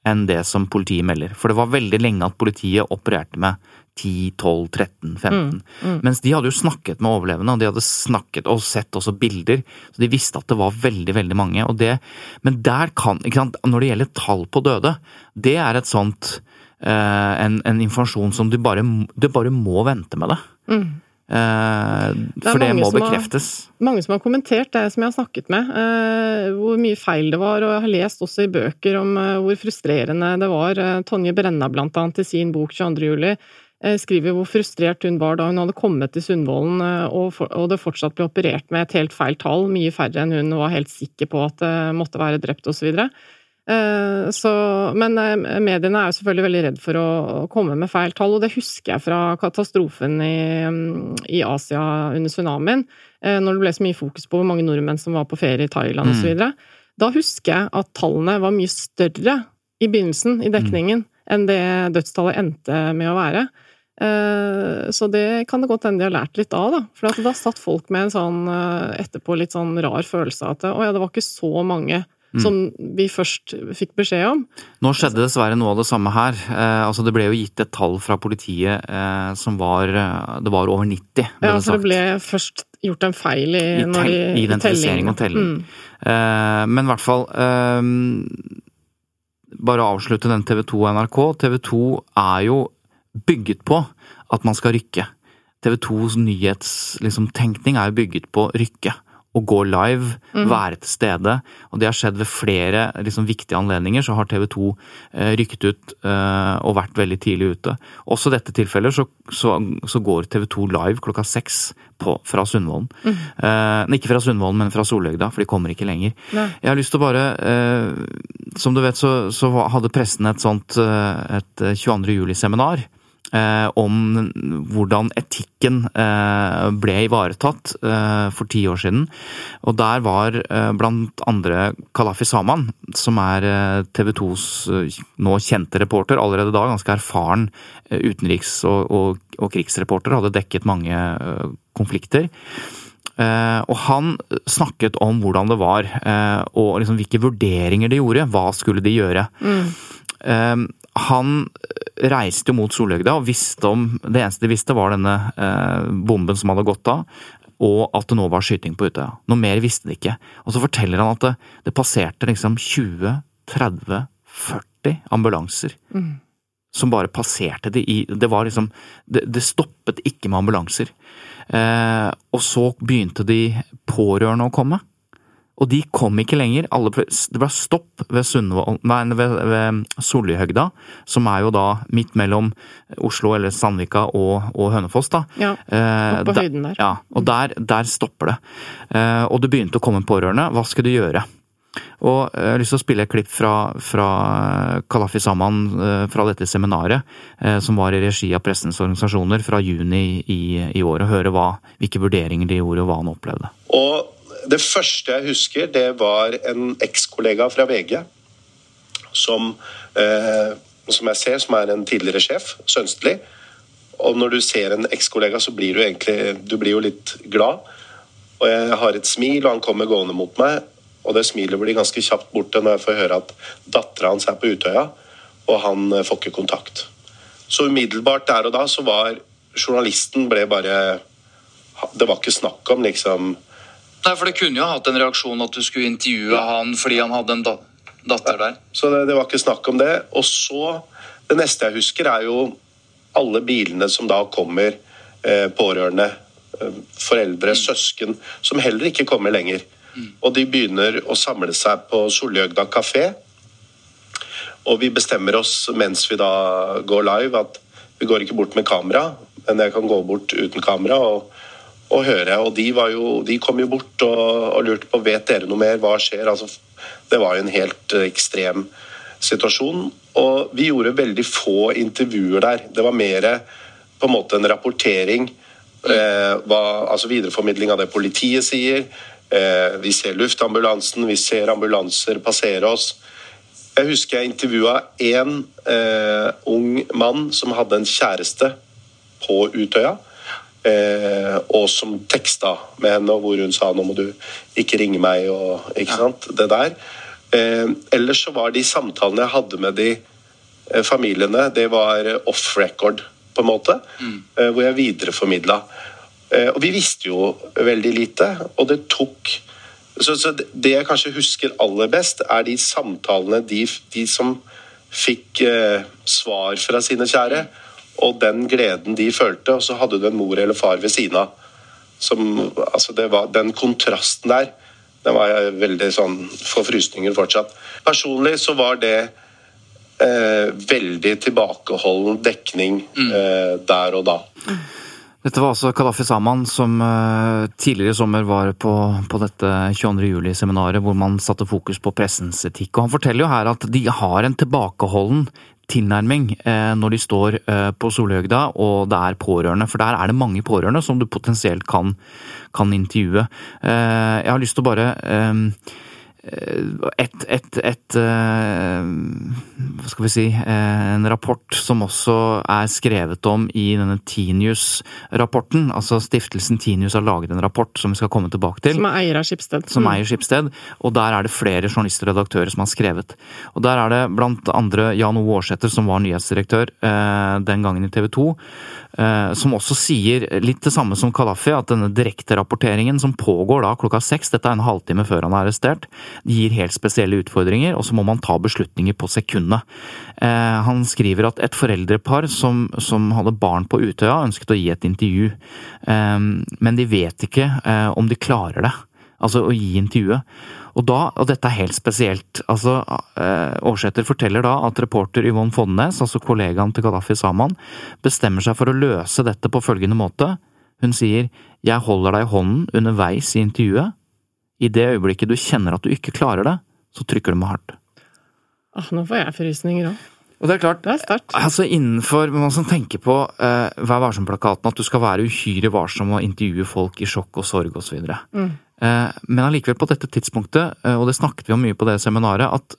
enn det som politiet melder. For det var veldig lenge at politiet opererte med ti, tolv, tretten, femten. Mm, mm. Mens de hadde jo snakket med overlevende, og de hadde snakket og sett også bilder, så de visste at det var veldig, veldig mange. Og det, men der kan, ikke sant, når det gjelder tall på døde, det er et sånt, eh, en, en informasjon som du bare, du bare må vente med det. Mm. Eh, det for det må bekreftes. Har, mange som har kommentert det som jeg har snakket med, eh, hvor mye feil det var, og jeg har lest også i bøker om eh, hvor frustrerende det var. Eh, Tonje Brenna blant annet i sin bok tjueandre juli eh, skriver hvor frustrert hun var da hun hadde kommet til Sundvolden eh, og, for, og det fortsatt ble operert med et helt feil tall, mye færre enn hun var helt sikker på at det måtte være drept og så videre. Uh, så, men uh, mediene er jo selvfølgelig veldig redd for å, å komme med feil tall, og det husker jeg fra katastrofen i, um, i Asia under tsunamien, uh, når det ble så mye fokus på hvor mange nordmenn som var på ferie i Thailand mm. og så videre. Da husker jeg at tallene var mye større i begynnelsen, i dekningen, mm. enn det dødstallet endte med å være. Uh, så det kan det godt hende de har lært litt av, da. For at da satt folk med en sånn, uh, etterpå litt sånn rar følelse av at å ja, det var ikke så mange som vi først fikk beskjed om. Nå skjedde dessverre noe av det samme her. Eh, altså det ble jo gitt et tall fra politiet eh, som var, det var over nitti. Ja, for det ble først gjort en feil i, I, når de, i identifisering og telling. Mm. Eh, men i hvert fall, eh, bare avslutte den T V to og N R K. T V to er jo bygget på at man skal rykke. T V tos nyhetstenkning er jo bygget på rykke. Å gå live, mm. være til stede, og det har skjedd ved flere liksom, viktige anledninger, så har T V to eh, rykket ut eh, og vært veldig tidlig ute. Også i dette tilfellet så, så, så går T V to live klokka seks på, fra Sundvolden. Mm. Eh, ikke fra Sundvolden, men fra Solhøgda, for de kommer ikke lenger. Nei. Jeg har lyst til å bare, eh, som du vet, så, så hadde pressen et sånt et tjueandre juli-seminar, Eh, om hvordan etikken eh, ble ivaretatt eh, for ti år siden. Og der var eh, blant andre Kalafi Saman, som er eh, T V tos eh, nå kjente reporter, allerede da ganske erfaren eh, utenriks- og, og, og krigsreporter, hadde dekket mange eh, konflikter. Eh, og han snakket om hvordan det var, eh, og liksom hvilke vurderinger de gjorde, hva skulle de gjøre. Mm. Eh, han reiste jo mot Solhøgda og visste om, det eneste de visste var denne eh, bomben som hadde gått av, og at det nå var skyting på Utøya. Noe mer visste de ikke. Og så forteller han at det, det passerte liksom tjue, tretti, førti ambulanser. Mm. Som bare passerte de i, det var liksom, det, det stoppet ikke med ambulanser. Eh, og så begynte de pårørende å komme. Og de kom ikke lenger. Alle, det ble stopp ved, Sundvold, nei, ved, ved Solhøgda, som er jo da midt mellom Oslo eller Sandvika og, og Hønefoss. Da. Ja, opp på høyden der. Ja, og der, der stopper det. Eh, og det begynte å komme pårørende. Hva skulle de gjøre? Og jeg har lyst til å spille et klipp fra, fra Kalafi Saman fra dette seminaret, eh, som var i regi av pressens organisasjoner fra juni i, i år, og høre hva, hvilke vurderinger de gjorde og hva han opplevde. Og det første jeg husker, det var en ekskollega fra V G, som, eh, som jeg ser, som er en tidligere sjef, Sønstli. Og når du ser en ekskollega, så blir du egentlig, du blir jo litt glad. Og jeg har et smil, og han kommer gående mot meg, og det smilet blir ganske kjapt borte når jeg får høre at datteren hans er på Utøya, og han får ikke kontakt. Så umiddelbart der og da, så var journalisten ble bare, det var ikke snakk om liksom. Nei, for det kunne jo ha hatt en reaksjon at du skulle intervjue han fordi han hadde en da datter der. Så det, det var ikke snakk om det. Og så, det neste jeg husker er jo alle bilene som da kommer, eh, pårørende, eh, foreldre, mm. søsken, som heller ikke kommer lenger. Mm. Og de begynner å samle seg på Solhøgda kafé. Og vi bestemmer oss mens vi da går live at vi går ikke bort med kamera, men jeg kan gå bort uten kamera og og høre, og de, var jo, de kom jo bort og, og lurte på, vet dere noe mer, hva skjer? Altså, det var jo en helt ekstrem situasjon, og vi gjorde veldig få intervjuer der. Det var mer på en måte en rapportering, eh, hva, altså videreformidling av det politiet sier. Eh, vi ser luftambulansen, vi ser ambulanser passere oss. Jeg husker jeg intervjuet en eh, ung mann som hadde en kjæreste på Utøya, Eh, og som teksta med henne, hvor hun sa nå må du ikke ringe meg og ikke sant, det der Eh, ellers så var de samtalene jeg hadde med de eh, familiene, det var off-record på en måte, mm. eh, hvor jeg videreformidlet. Eh, og vi visste jo veldig lite, og det tok... Så, så det jeg kanskje husker aller best, er de samtalene, de, de som fikk eh, svar fra sine kjære, og den gleden de følte, og så hadde du en mor eller far ved siden av. Som, altså det var, den kontrasten der, den var jeg veldig sånn forfrysninger fortsatt. Personlig så var det eh, veldig tilbakeholden dekning eh, der og da. Dette var altså Kadafi Saman som uh, tidligere i sommer var på, på dette tjueandre juli-seminaret hvor man satte fokus på pressens etikk. Og han forteller jo her at de har en tilbakeholden tilnærming eh, når de står eh, på Solhøgda og det er pårørende, for der er det mange pårørende som du potensielt kan, kan intervjue. Eh, jeg har lyst til å bare... Eh, Et, et, et, hva skal vi si, en rapport som også er skrevet om i denne Tinius-rapporten, altså stiftelsen Tinius har laget en rapport som vi skal komme tilbake til. Som er eier av Schibsted. Som eier Schibsted, og der er det flere journalister og redaktører som har skrevet. Og der er det blant andre Jan Ove Årsæter, som var nyhetsdirektør den gangen i T V to, som også sier litt det samme som Kadafi, at denne direkte rapporteringen som pågår da klokka seks, dette er en halvtime før han er arrestert, de gir helt spesielle utfordringer, og så må man ta beslutninger på sekundet. Eh, han skriver at et foreldrepar som, som hadde barn på Utøya ønsket å gi et intervju, eh, men de vet ikke eh, om de klarer det, altså å gi intervjuet. Og da, og dette er helt spesielt, altså eh, Årsæter forteller da at reporter Yvonne Fodnes, altså kollegaen til Kadafi Saman, bestemmer seg for å løse dette på følgende måte. Hun sier, jeg holder deg i hånden underveis i intervjuet. I det øyeblikket du kjenner at du ikke klarer det, så trykker du med hardt. Ah, nå får jeg forrysninger også. Og det er klart, det er sterkt. Altså innenfor, man som tenker på uh, Vær varsom-plakaten, at du skal være uhyre varsom og intervjue folk i sjokk og sorg og så videre. Mm. Uh, men allikevel på dette tidspunktet, uh, og det snakket vi om mye på det seminaret, at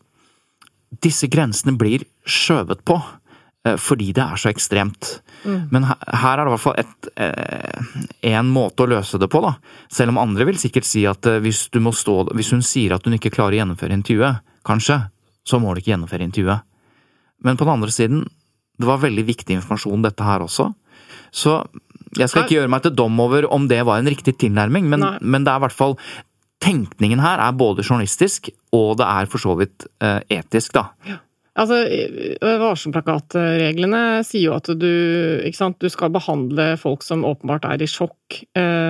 disse grensene blir skjøvet på, uh, fordi det er så ekstremt. Mm. Men her, her er det i hvert fall et, uh, en måte å løse det på da. Selv om andre vil sikkert si at uh, hvis, du må stå, hvis hun sier at hun ikke klarer å gjennomføre intervjuet, kanskje, så må du ikke gjennomføre intervjuet. Men på den andre siden, det var veldig viktig informasjon dette her også. Så jeg skal ikke gjøre meg til dom over om det var en riktig tilnærming, men, men det er i hvert fall, tenkningen her er både journalistisk, og det er for så vidt eh, etisk da. Ja. Altså, varselplakatreglene sier jo at du, ikke sant, du skal behandle folk som åpenbart er i sjokk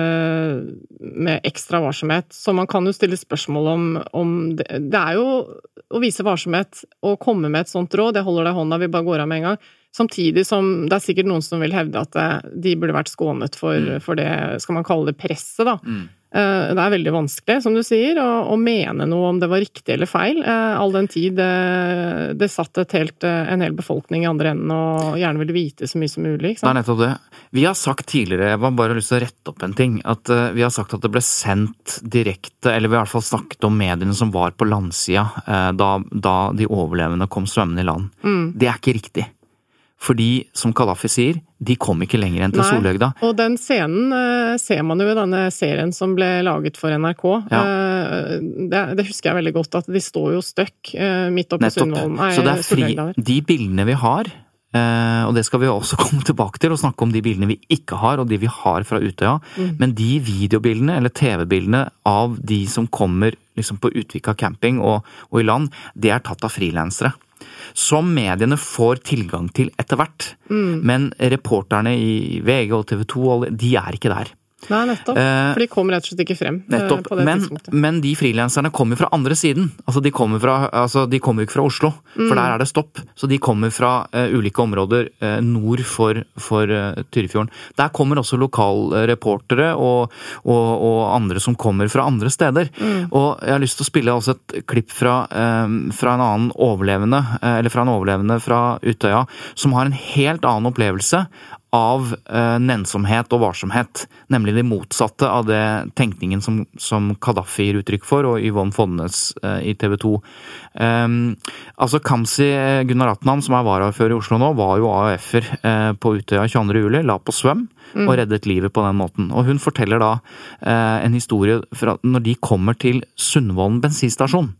eh, med ekstra varsomhet. Så man kan jo stille spørsmål om, om det, det er jo å vise varsomhet og komme med et sånt råd, jeg holder deg i hånda, vi bare går av med en gang. Samtidig som det er sikkert noen som vil hevde at de burde vært skånet for, mm. for det, skal man kalle det presset da. Mm. Det er veldig vanskelig, som du sier, å, å mene noe om det var riktig eller feil. All den tid det, det satt et helt, en hel befolkning i andre enden og gjerne ville vite så mye som mulig. Ikke sant? Det er nettopp det. Vi har sagt tidligere, jeg har bare lyst til å rette opp en ting, at uh, vi har sagt at det ble sendt direkte, eller vi har i hvert fall snakket om mediene som var på landsida uh, da, da de overlevende kom svømmende i land. Mm. Det er ikke riktig. Fordi, som Kadafi sier, de kom ikke lenger enn til Nei, Solhøgda. Og den scenen uh, ser man jo i denne serien som ble laget for N R K. Ja. Uh, det, det husker jeg veldig godt, at de står jo støkk uh, midt oppe på Sundvolden. Så det er fri, de bildene vi har, uh, og det skal vi også komme tilbake til, og snakke om de bildene vi ikke har, og de vi har fra Utøya, mm. men de videobildene, eller T V-bildene av de som kommer liksom, på Utvika camping og, og i land, det er tatt av frilansere. Som mediene får tilgang til etter hvert. Mm. Men reporterne i V G og T V to, de er ikke der. Nei, nettopp. Eh, For de kommer rett og slett ikke frem nettopp. På det men, tidspunktet. Men de frilanserne kommer fra andre siden. Altså, de kommer fra, altså, de kommer ikke fra Oslo, mm. for der er det stopp. Så de kommer fra uh, ulike områder uh, nord for, for uh, Tyrifjorden. Der kommer også lokalreportere og, og, og andre som kommer fra andre steder. Mm. Og jeg har lyst til å spille også et klipp fra, um, fra en annen overlevende, uh, eller fra en overlevende fra Utøya, som har en helt annen opplevelse av uh, nensomhet og varsomhet, nemlig det motsatte av det tenkningen som, som Kadafi gir uttrykk for, og Yvonne Fodnes uh, i T V to. Um, altså Kamzy Gunaratnam, som er varaordfører i Oslo nå, var jo A U F-er uh, på Utøya tjueandre juli, la på svøm, mm. og reddet livet på den måten. Og hun forteller da uh, en historie fra når de kommer til Sundvolden bensinstasjon.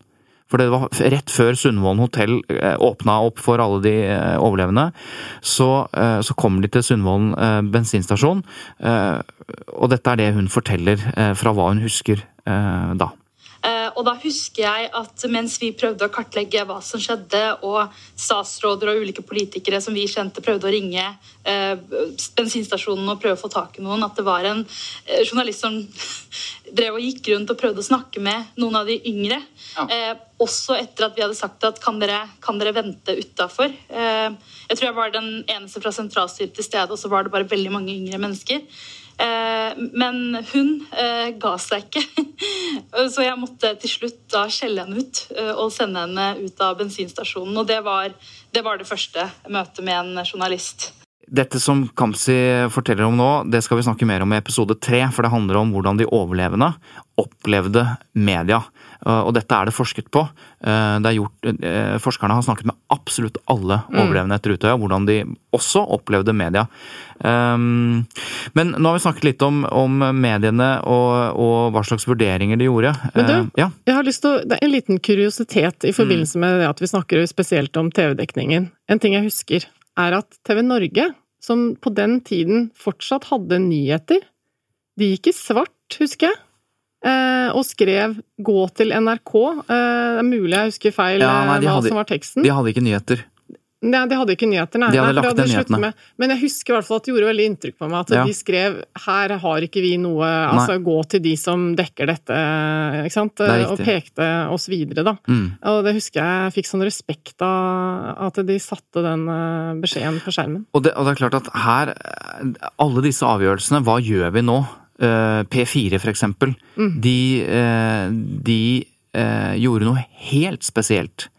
For det var rett før Sundvolden hotell åpnet opp for alle de overlevende, så, så kommer de til Sundvolden bensinstasjon, og dette er det hun forteller fra hva hun husker da. Og da husker jeg at mens vi prøvde å kartlegge hva som skjedde, og statsråder og ulike politikere som vi kjente prøvde å ringe eh, bensinstasjonen og prøve å få tak i noen, at det var en eh, journalist som drev og gikk rundt og prøvde å snakke med noen av de yngre. Ja. Eh, også etter at vi hadde sagt at kan dere, kan dere vente utenfor. Eh, jeg tror jeg var den eneste fra sentralstyret til stedet, og så var det bare veldig mange yngre mennesker. Men hun ga seg ikke, så jeg måtte til slutt da skjelle henne ut og sende henne ut av bensinstasjonen, og det var det, var det første møtet med en journalist. Dette som Kamzy forteller om nå, det skal vi snakke mer om i episode tre, for det handler om hvordan de overlevende opplevde media. Og dette er det forsket på. Det er gjort, forskerne har snakket med absolutt alle overlevende etter Utøya, hvordan de også opplevde media. Men nå har vi snakket litt om, om mediene og, og hva slags vurderinger de gjorde. Men du, ja. jeg har lyst til å, det er en liten kuriositet i forbindelse med det at vi snakker spesielt om T V-dekningen. En ting jeg husker er at T V Norge, som på den tiden fortsatt hadde nyheter, de gikk i svart, husker jeg. Eh, og skrev «Gå til N R K». Eh, det er mulig jeg husker feil ja, nei, hva hadde, som var teksten. De hadde ikke nyheter. Nei, de hadde ikke nyheter, nei. De hadde nei, lagt ned nyhetene. Med. Men jeg husker i hvert fall at det gjorde veldig inntrykk på meg at ja. De skrev «Her har ikke vi noe, altså nei. Gå til de som dekker dette», ikke sant? Og pekte oss videre da. Mm. Og det husker jeg fikk sånn respekt av at de satte den beskjeden på skjermen. Og det, og det er klart at her, alle disse avgjørelsene, hva gjør vi nå? P fire for eksempel, mm. de, de gjorde noe helt spesielt.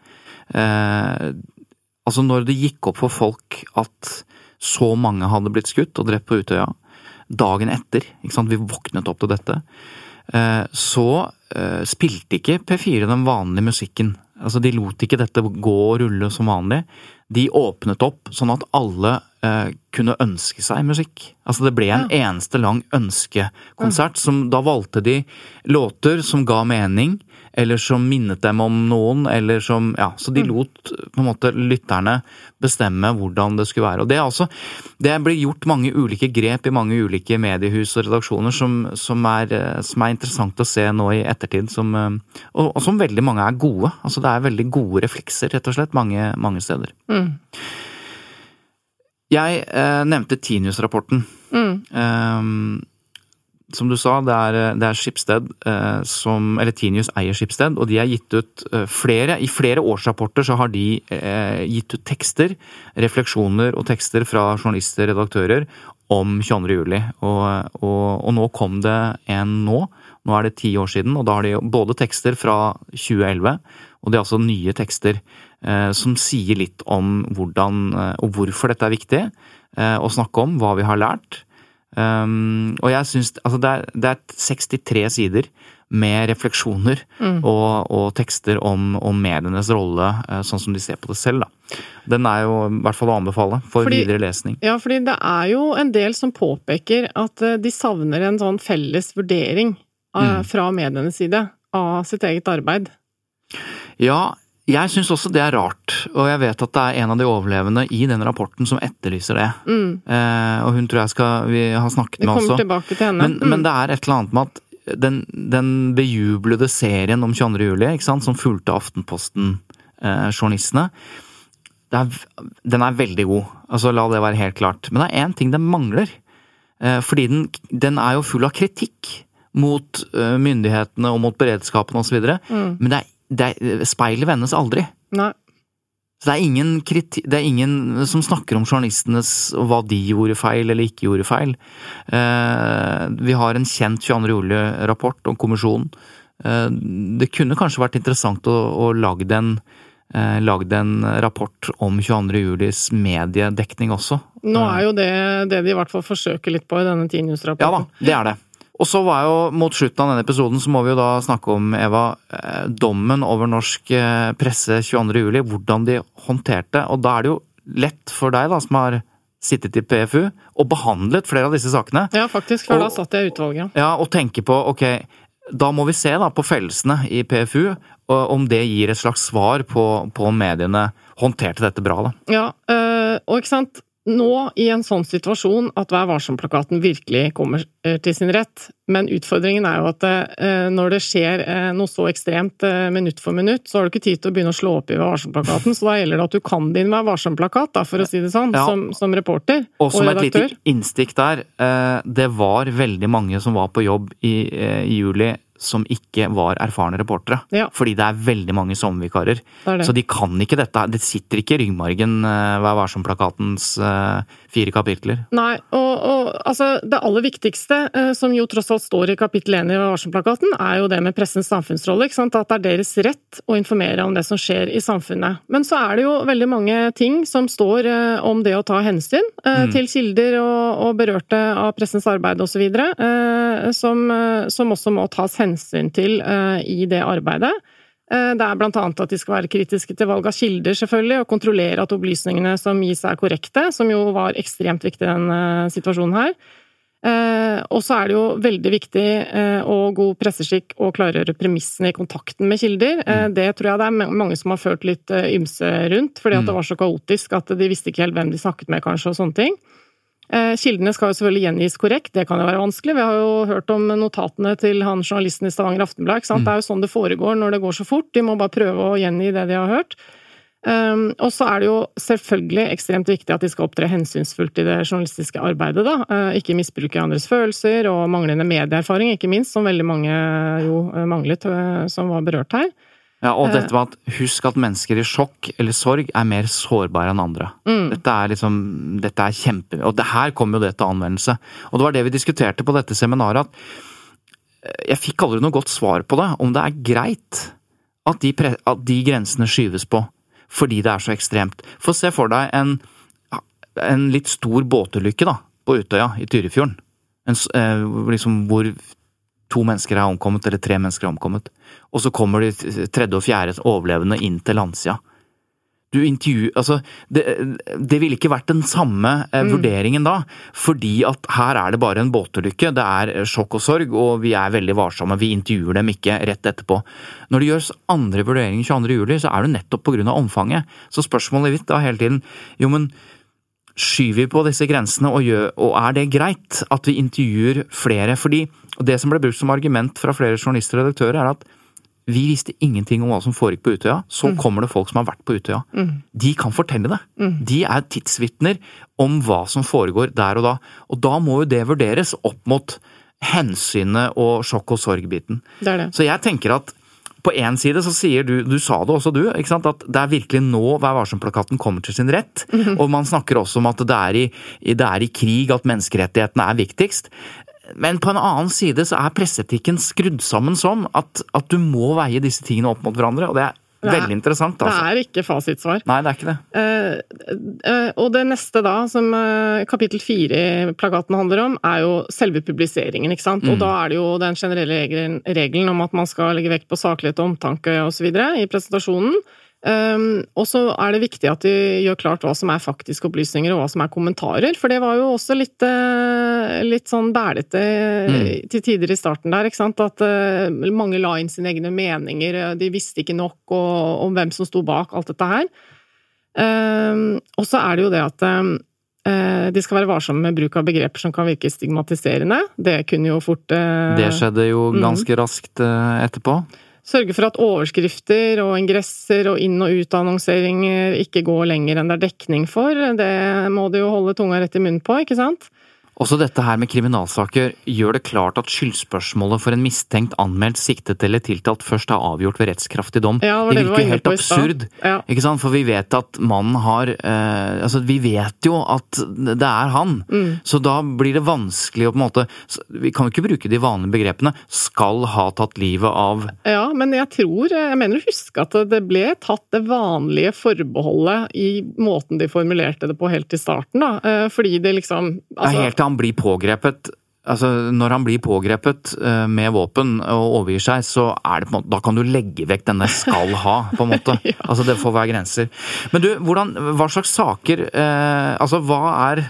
Altså når det gikk opp for folk at så mange hadde blitt skutt og drept på Utøya, dagen etter, ikke sant, vi våknet opp til dette, så spilte ikke P fire den vanlige musikken. Altså de lot ikke dette gå og rulle som vanlig. De åpnet opp sånn at alle eh, kunne ønske seg musikk. Altså det ble en ja. Eneste lang ønskekonsert, ja. Som da valgte de låter som ga mening, eller som minnet dem om noen, eller som, ja, så de lot på en måte lytterne bestemme hvordan det skulle være. Og det er altså, det blir gjort mange ulike grep i mange ulike mediehus og redaksjoner som, som, er, som er interessant å se nå i ettertid, som, og, og som veldig mange er gode. Altså det er veldig gode reflekser, rett og slett, mange, mange steder. Mm. Jeg eh, nevnte Tinius-rapporten. Mm. Um, som du sa, det er, det er Schibsted eh, som, eller Tinius eier Schibsted, og de har gitt ut eh, flere, i flere årsrapporter så har de eh, gitt ut tekster, refleksjoner og tekster fra journalister, redaktører om tjueandre juli. Og, og, og nå kom det en nå, nå er det ti år siden, og da har de både tekster fra tjue elleve, og det er altså nye tekster eh, som sier litt om hvordan, eh, og hvorfor dette er viktig eh, å snakke om, hva vi har lært. Um, og jeg synes, altså det er, det er sekstitre sider med refleksjoner mm. og, og tekster om, om medienes rolle, sånn som de ser på det selv da. Den er jo i hvert fall å anbefale for fordi, videre lesning. Ja, fordi det er jo en del som påpeker at de savner en sånn felles vurdering av, mm. fra medienes side av sitt eget arbeid. Ja, jeg synes også det er rart, og jeg vet at det er en av de overlevende i den rapporten som etterlyser det. Mm. Eh, og hun tror jeg skal, vi har snakket med også. Det kommer tilbake til henne. Men, mm. men det er et eller annet med at den, den bejublede serien om tjueandre juli, ikke sant, som fulgte Aftenposten-journalistene, eh, den er veldig god. Altså, la det være helt klart. Men det er en ting den mangler, eh, fordi den, den er jo full av kritikk mot uh, myndighetene og mot beredskapen og så videre, mm. men det er Det er, speilet vendes aldri. Nei. Så det er, ingen kriti- det er ingen som snakker om journalistenes og hva de gjorde feil eller ikke gjorde feil. Eh, vi har en kjent tjueandre juli-rapport om kommisjonen. Eh, det kunne kanskje vært interessant å, å lage en, eh, lagd en rapport om tjueandre julis mediedekning også. Nå er jo det det de i hvert fall forsøker litt på i denne Tinius-rapporten. Ja da, det er det. Og så var jo mot slutten av denne episoden så må vi jo da snakke om, Eva, dommen over norsk presse tjueandre juli, hvordan de håndterte, og da er det jo lett for deg da, som har sittet i P F U, og behandlet flere av disse sakene. Ja, faktisk, for og, da satt jeg i utvalget. Ja, og tenke på, ok, da må vi se da på fellelsene i P F U, og om det gir et slags svar på, på om mediene håndterte dette bra da. Ja, og ikke sant, nå i en sånn situasjon at Vær varsom-plakaten virkelig kommer til sin rett, men utfordringen er jo at når det skjer noe så ekstremt minutt for minutt, så har du ikke tid til å begynne å slå opp i Vær varsom-plakaten, så da gjelder det at du kan din Vær varsom-plakat, da, for å si det sånn, ja. som, som reporter og, og som redaktør. Et lite innstikk der, det var veldig mange som var på jobb i, i juli som ikke var erfarne reportere. Ja. Fordi det er veldig mange sommervikarer. Det det. Så de kan ikke dette. Det sitter ikke i ryggmargen Vær varsom-plakatens uh, fire kapitler. Nei, og, og altså, det aller viktigste uh, som jo tross alt står i kapittel én i Vær varsom-plakaten, er jo det med pressens samfunnsrolle, ikke sant? At det er deres rett å informere om det som skjer i samfunnet. Men så er det jo veldig mange ting som står uh, om det å ta hensyn uh, mm. til kilder og, og berørte av pressens arbeid og så videre, uh, som, uh, som også må tas hensyn hensyn til uh, i det arbeidet. Uh, det er blant annet at de skal være kritiske til valg av kilder, selvfølgelig, og kontrollere at opplysningene som gis er korrekte, som jo var ekstremt viktig i den uh, situasjonen her. Uh, og så er det jo veldig viktig uh, og god presseskikk å klargjøre premissene i kontakten med kilder. Uh, mm. Det tror jeg det er mange som har ført litt uh, ymse rundt, fordi at det var så kaotisk at de visste ikke helt hvem de snakket med, kanskje, og sånne ting. Kildene skal jo selvfølgelig gjengis korrekt, det kan jo være vanskelig. Vi har jo hørt om notatene til han journalisten i Stavanger Aftenblad, ikke sant? Mm. Det er jo sånn det foregår når det går så fort. De må bare prøve å gjengi det de har hørt. Um, og så er det jo selvfølgelig ekstremt viktig at de skal opptre hensynsfullt i det journalistiske arbeidet, da. Uh, ikke misbruke andres følelser og manglende medieerfaring, ikke minst, som veldig mange jo manglet, uh, som var berørt her. Ja, og dette var at husk at mennesker i sjokk eller sorg er mer sårbare enn andre. Mm. Dette er liksom, dette er kjempe, og det her kommer jo det til anvendelse. Og det var det vi diskuterte på dette seminaret, at jeg fikk aldri noe godt svar på det, om det er greit at de, pre, at de grensene skyves på, fordi det er så ekstremt. For se for deg en, en litt stor båtulykke da, på Utøya i Tyrifjorden, en, eh, liksom hvor to mennesker er omkommet, eller tre mennesker er omkommet. Og så kommer de tredje og fjerde overlevende inn til landsida. Du intervjuer, altså, det, det ville ikke vært den samme eh, mm. vurderingen da, fordi at her er det bare en båtulykke, det er sjokk og sorg, og vi er veldig varsomme, vi intervjuer dem ikke rett etterpå. Når det gjøres andre vurderinger tjueandre juli, så er det nettopp på grunn av omfanget. Så spørsmålet mitt da hele tiden, jo, men skyver vi på disse grensene, og, gjør, og er det greit at vi intervjuer flere? Fordi det som ble brukt som argument fra flere journalister og redaktører er at vi visste ingenting om hva som foregikk på Utøya, så mm. kommer det folk som har vært på Utøya. Mm. De kan fortelle det. Mm. De er tidsvittner om hva som foregår der og da. Og da må jo det vurderes opp mot hensynet og sjokk- og sorgbiten. Det er det. Så jeg tenker at på en side så sier du, du sa det også du, ikke sant, at det er virkelig nå Vær varsom-plakaten kommer til sin rett, mm-hmm. og man snakker også om at det er, i, det er i krig at menneskerettighetene er viktigst. Men på en annen side så er presseetikken skrudd sammen sånn at, at du må veie disse tingene opp mot hverandre, og det er Nei, veldig interessant. Altså. Det er ikke fasitsvar. Nei, det er ikke det. Uh, uh, og det neste da, som uh, kapittel fire i plakaten handler om, er jo selve publiseringen, ikke sant? Mm. Og da er det jo den generelle regelen, regelen om at man skal legge vekt på saklighet og omtanke og så videre i presentasjonen. Um, og så er det viktig at de gjør klart hva som er faktiske opplysninger og hva som er kommentarer, for det var jo også litt, uh, litt sånn bælete mm. til tider i starten der, ikke sant? At uh, mange la inn sine egne meninger, de visste ikke nok og, om hvem som sto bak alt dette her. Um, og så er det jo det at um, de skal være varsomme med bruk av begreper som kan virke stigmatiserende. Det kunne jo fort uh, Det skjedde jo ganske mm. raskt uh, etterpå. Sørge for at overskrifter og ingresser og inn- og utannonseringer ikke går lenger enn det er dekning for. Det må de jo holde tunga rett i munnen på, ikke sant? Også dette her med kriminalsaker gjør det klart at skyldspørsmålet for en mistenkt, anmeldt, siktet eller tiltalt først er avgjort ved rettskraftig dom. Ja, det, det virker jo helt absurd, ja. Ikke sant? For vi vet at mannen har, eh, altså vi vet jo at det er han, mm. så da blir det vanskelig å på en måte, vi kan jo ikke bruke de vanlige begrepene, skal ha tatt livet av. Ja, men jeg tror, jeg mener å huske at det ble tatt det vanlige forbeholdet i måten de formulerte det på helt i starten, da, fordi det liksom, altså, det er helt han blir pågrepet, altså når han blir pågrepet uh, med våpen og overgir seg, så er det på en måte, da kan du legge vekk denne skal ha, på en måte. Ja. Altså det får være grenser. Men du, hvordan, hva slags saker, uh, altså hva er,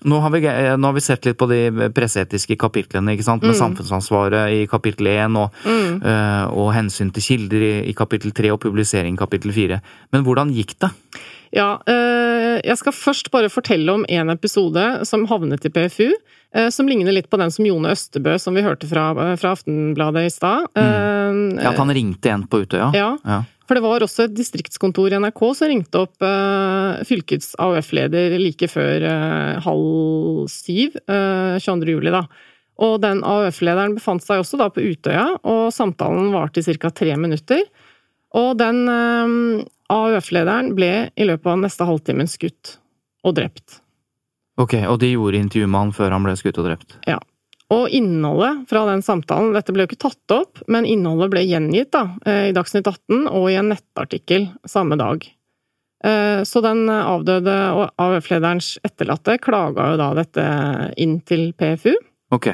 Nå har, vi, nå har vi sett litt på de presseetiske kapitlene, ikke sant? Med mm. samfunnsansvaret i kapittel én, og, mm. uh, og hensyn til kilder i, i kapittel tre, og publisering i kapittel fire. Men hvordan gikk det? Ja, uh, jeg skal først bare fortelle om en episode som havnet i P F U, uh, som ligner litt på den som Jone Østebø, som vi hørte fra, fra Aftenbladet i stad. Mm. Ja, at han ringte en på Utøya. Ja, ja. For det var også et distriktskontor i N R K som ringte opp uh, fylkets A U F-leder like før uh, halv syv, uh, tjueandre juli da. Og den A U F-lederen befant seg også da på Utøya, og samtalen varte i cirka tre minutter. Og den uh, A U F-lederen ble i løpet av neste halvtimen skutt og drept. Ok, og de gjorde intervju med han før han ble skutt og drept? Ja. Og innholdet fra den samtalen, dette ble jo ikke tatt opp, men innholdet ble gjengitt da, i Dagsnytt atten og i en nettartikkel samme dag. Så den avdøde A U F-lederens etterlatte klaga jo da dette inn til P F U. Ok.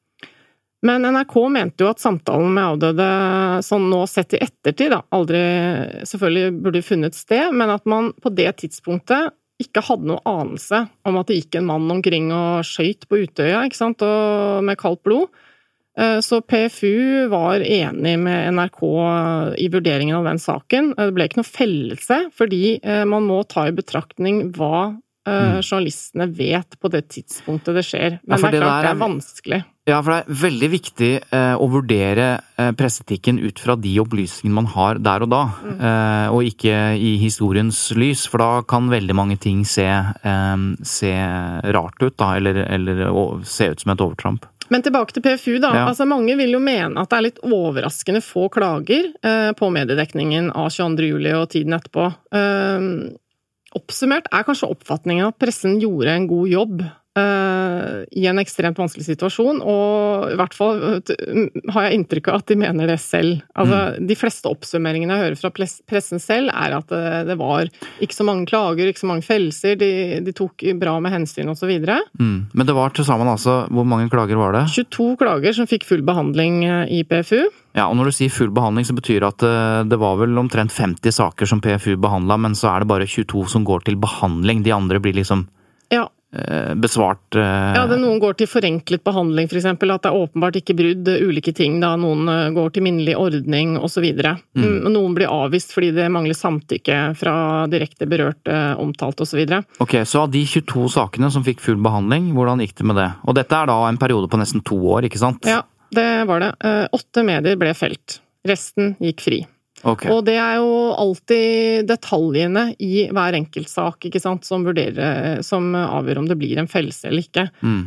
Men N R K mente jo at samtalen med avdøde, sånn nå sett i ettertid da, aldri selvfølgelig burde funnet sted, men at man på det tidspunktet ikke hadde noe anelse om at det gikk en mann omkring og skjøyt på Utøya, ikke sant, og med kaldt blod. Så P F U var enig med N R K i vurderingen av den saken. Det ble ikke noe fellelse, fordi man må ta i betraktning hva mm. journalistene vet på det tidspunktet det skjer. Men ja, det er klart det er vanskelig. Ja, for det er veldig viktig eh, å vurdere eh, pressetikken ut fra de opplysningene man har der og da, mm. eh, og ikke i historiens lys, for da kan veldig mange ting se, eh, se rart ut, da, eller, eller å, se ut som et overtramp. Men tilbake til P F U da, ja. Altså mange vil jo mene at det er litt overraskende få klager eh, på mediedekningen av tjueandre juli og tiden etterpå. Eh, oppsummert er kanskje oppfatningen at pressen gjorde en god jobb i en ekstremt vanskelig situasjon, og i hvert fall har jeg inntrykk av at de mener det selv. Altså, mm. de fleste oppsummeringene jeg hører fra pressen selv er at det var ikke så mange klager, ikke så mange fellelser, de, de tok bra med hensyn og så videre. Mm. Men det var til sammen altså, hvor mange klager var det? tjueto klager som fikk full behandling i P F U. Ja, og når du sier full behandling så betyr det at det var vel omtrent femti saker som P F U behandlet, men så er det bare tjueto som går til behandling, de andre blir liksom... Ja. besvart uh... Ja, det noen går til forenklet behandling for eksempel, at det er åpenbart ikke brudd, ulike ting da, noen går til minnelig ordning og så videre. Mm. Noen blir avvist fordi det mangler samtykke fra direkte berørt, uh, omtalt og så videre. Ok, så av de tjueto sakene som fikk full behandling, hvordan gikk det med det? Og dette er da en periode på nesten to år, ikke sant? Ja, det var det. Uh, åtte medier ble felt. Resten gikk fri. Okay. Og det er jo alltid detaljene i hver enkelt sak, ikke sant, som vurderer, som avgjør om det blir en fellelse eller ikke. Mm.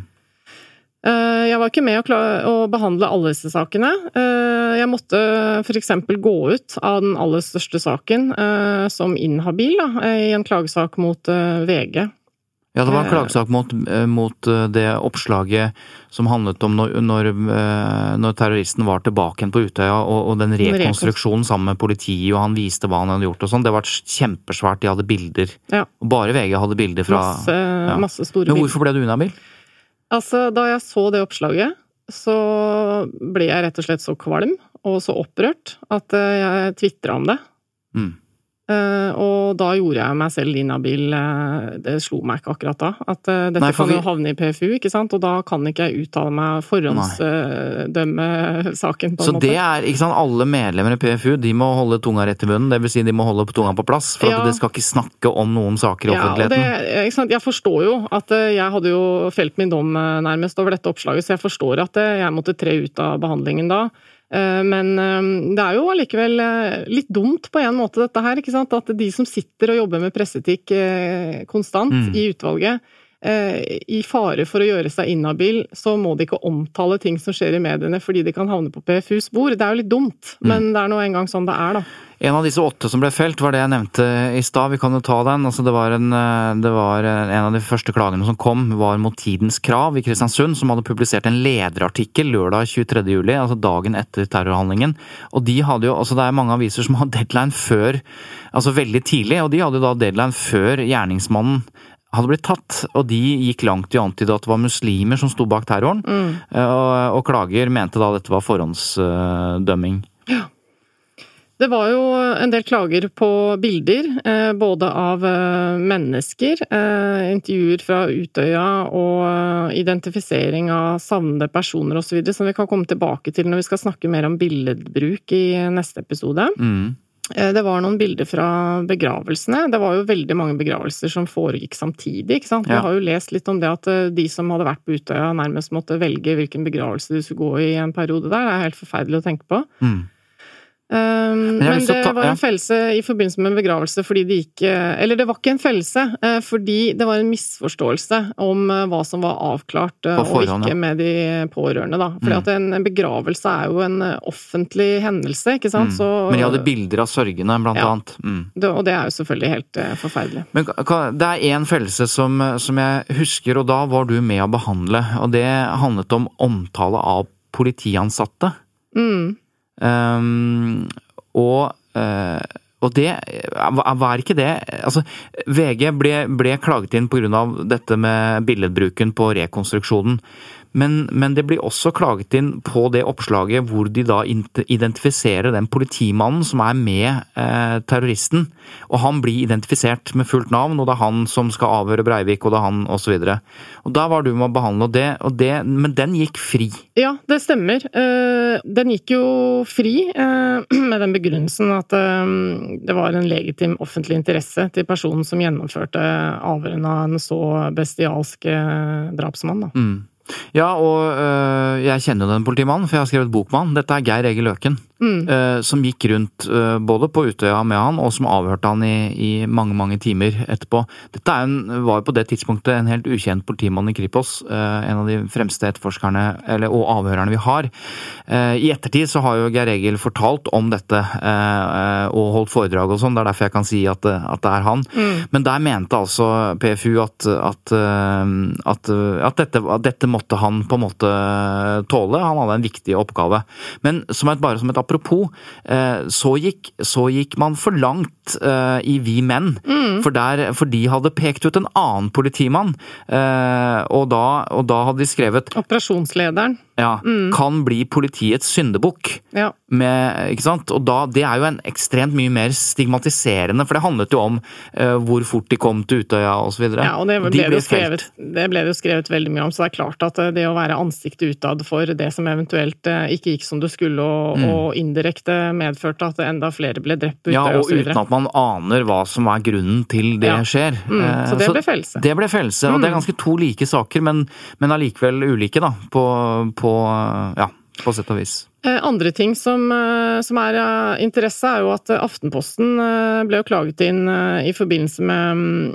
Jeg var ikke med å, klare, å behandle alle disse sakene. Jeg måtte for eksempel gå ut av den aller største saken som inhabil da, i en klagesak mot V G. Ja, det var en klagesak mot, mot det oppslaget som handlet om når, når, når terroristen var tilbake igjen på Utøya, og, og den rekonstruksjonen sammen med politiet, og han viste hva han hadde gjort og sånn. Det var kjempesvært, de hadde bilder. Ja. Og bare V G hadde bilder fra... Masse, ja. masse store bilder. Men hvorfor ble du inhabil? Altså, da jeg så det oppslaget, så ble jeg rett og slett så kvalm, og så opprørt, at jeg twittret om det. Mm. Uh, og da gjorde jeg meg selv inhabil, uh, det slo meg ikke akkurat da, at uh, dette Nei, kan vi... jo havne i P F U, ikke sant, og da kan ikke jeg uttale meg forhåndsdømme uh, saken på en Så måte. Så det er, ikke sant, alle medlemmer i P F U, de må holde tunga rett i munnen, det vil si de må holde tunga på plass, for ja. At de skal ikke snakke om noen saker i offentligheten. Ja, det, ikke sant, jeg forstår jo at uh, jeg hadde jo felt min dom uh, nærmest over dette oppslaget, så jeg forstår at uh, jeg måtte tre ut av behandlingen da. Men det er jo allikevel litt dumt på en måte dette her, ikke sant? At de som sitter og jobber med presseetikk konstant mm. i utvalget, i fare for å gjøre seg inhabil, så må de ikke omtale ting som skjer i mediene fordi de kan havne på P F U's bord. Det er jo litt dumt, mm. men det er nå en gang sånn det er da. En av disse åtte som ble felt var det jeg nevnte i stad, vi kan jo ta den. Altså det var, en, det var en av de første klagene som kom, var mot Tidens Krav i Kristiansund, som hadde publisert en lederartikkel lørdag tjuetredje juli, altså dagen etter terrorhandlingen. Og de hadde jo, altså det er mange aviser som har deadline før, altså veldig tidlig, og de hadde jo da deadline før gjerningsmannen hadde blitt tatt, og de gikk langt i å antyde at det var muslimer som sto bak terroren, mm. og, og klager mente da dette var forhåndsdømming. Ja. Det var jo en del klager på bilder, eh, både av eh, mennesker, eh, intervjuer fra Utøya og eh, identifisering av savnede personer og så videre, som vi kan komme tilbake til når vi skal snakke mer om billedbruk i neste episode. Mm. Eh, det var noen bilder fra begravelsene. Det var jo veldig mange begravelser som foregikk samtidig, ikke sant? Ja. Vi har jo lest litt om det at eh, de som hadde vært på Utøya nærmest måtte velge hvilken begravelse de skulle gå i en periode der. Det er helt forferdelig å tenke på. Mm. Um, men, men det ta, var en fellelse i forbindelse med en begravelse fordi det gikk, eller det var ikke en fellelse, uh, fordi det var en misforståelse om uh, hva som var avklart uh, forhånd, og ikke ja. med de pårørende da. Fordi mm. at en, en begravelse er jo en uh, offentlig hendelse, ikke sant? Mm. Så, men de hadde bilder av sørgene, blant ja. annet. Mm. Det, og det er jo selvfølgelig helt uh, forferdelig. Men det er en fellelse som, som jeg husker, og da var du med å behandle, og det handlet om omtale av politiansatte. Mm. Um, og, uh, og det var ikke det altså, V G ble, ble klaget inn på grunn av dette med billedbruken på rekonstruksjonen, men, men det blir også klaget inn på det oppslaget hvor de da identifiserer den politimannen som er med eh, terroristen, og han blir identifisert med fullt navn, og det er han som skal avhøre Breivik, og det er han, og så videre. Og da var du med å behandle det, og det, men den gikk fri. Ja, det stemmer. Den gikk jo fri med den begrunnelsen at det var en legitim offentlig interesse til personen som gjennomførte avhøren av en så bestialsk drapsmann, da. Mm. Ja, og øh, jeg kjenner jo den politimannen, for jeg har skrevet bok med han. Dette er Geir Egil Løken, mm. øh, som gikk rundt øh, både på Utøya med han, og som avhørte han i, i mange, mange timer etterpå. Dette er en, var jo på det tidspunktet en helt ukjent politimann i Kripos, øh, en av de fremste etterforskerne, eller, og avhørerne vi har. Uh, I ettertid så har jo Geir Egil fortalt om dette, uh, og holdt foredrag og sånn, det er derfor jeg kan si at, at det er han. Mm. Men der mente altså P F U at, at, at, at dette, at dette måtte måtte han på en måte tåle. Han hadde en viktig oppgave. Men som et, bare som et apropos, så gikk, så gikk man for langt i Vi Menn, mm. for, der, for de hadde pekt ut en annen politimann, og da, og da hadde de skrevet Operasjonslederen. Ja, mm. kan bli politiets syndebukk. Ja. Med, ikke sant? Og da, det er jo en ekstremt mye mer stigmatiserende, for det handlet jo om uh, hvor fort de kom til Utøya og så videre. Ja, og det ble, de ble, det skrevet, det ble det jo skrevet veldig mye om, så det er klart at det å være ansiktet utad for det som eventuelt uh, ikke gikk som det skulle, og, mm. og indirekte medførte at enda flere ble drept på Utøya ja, og, og så videre. Uten at man aner hva som er grunnen til det ja. skjer. Mm. Så det ble fellelse. Det ble fellelse, mm. og det er ganske to like saker, men, men allikevel ulike da, på, på ja, på sett og vis. Andre ting som, som er av interesse er jo at Aftenposten ble jo klaget inn i forbindelse med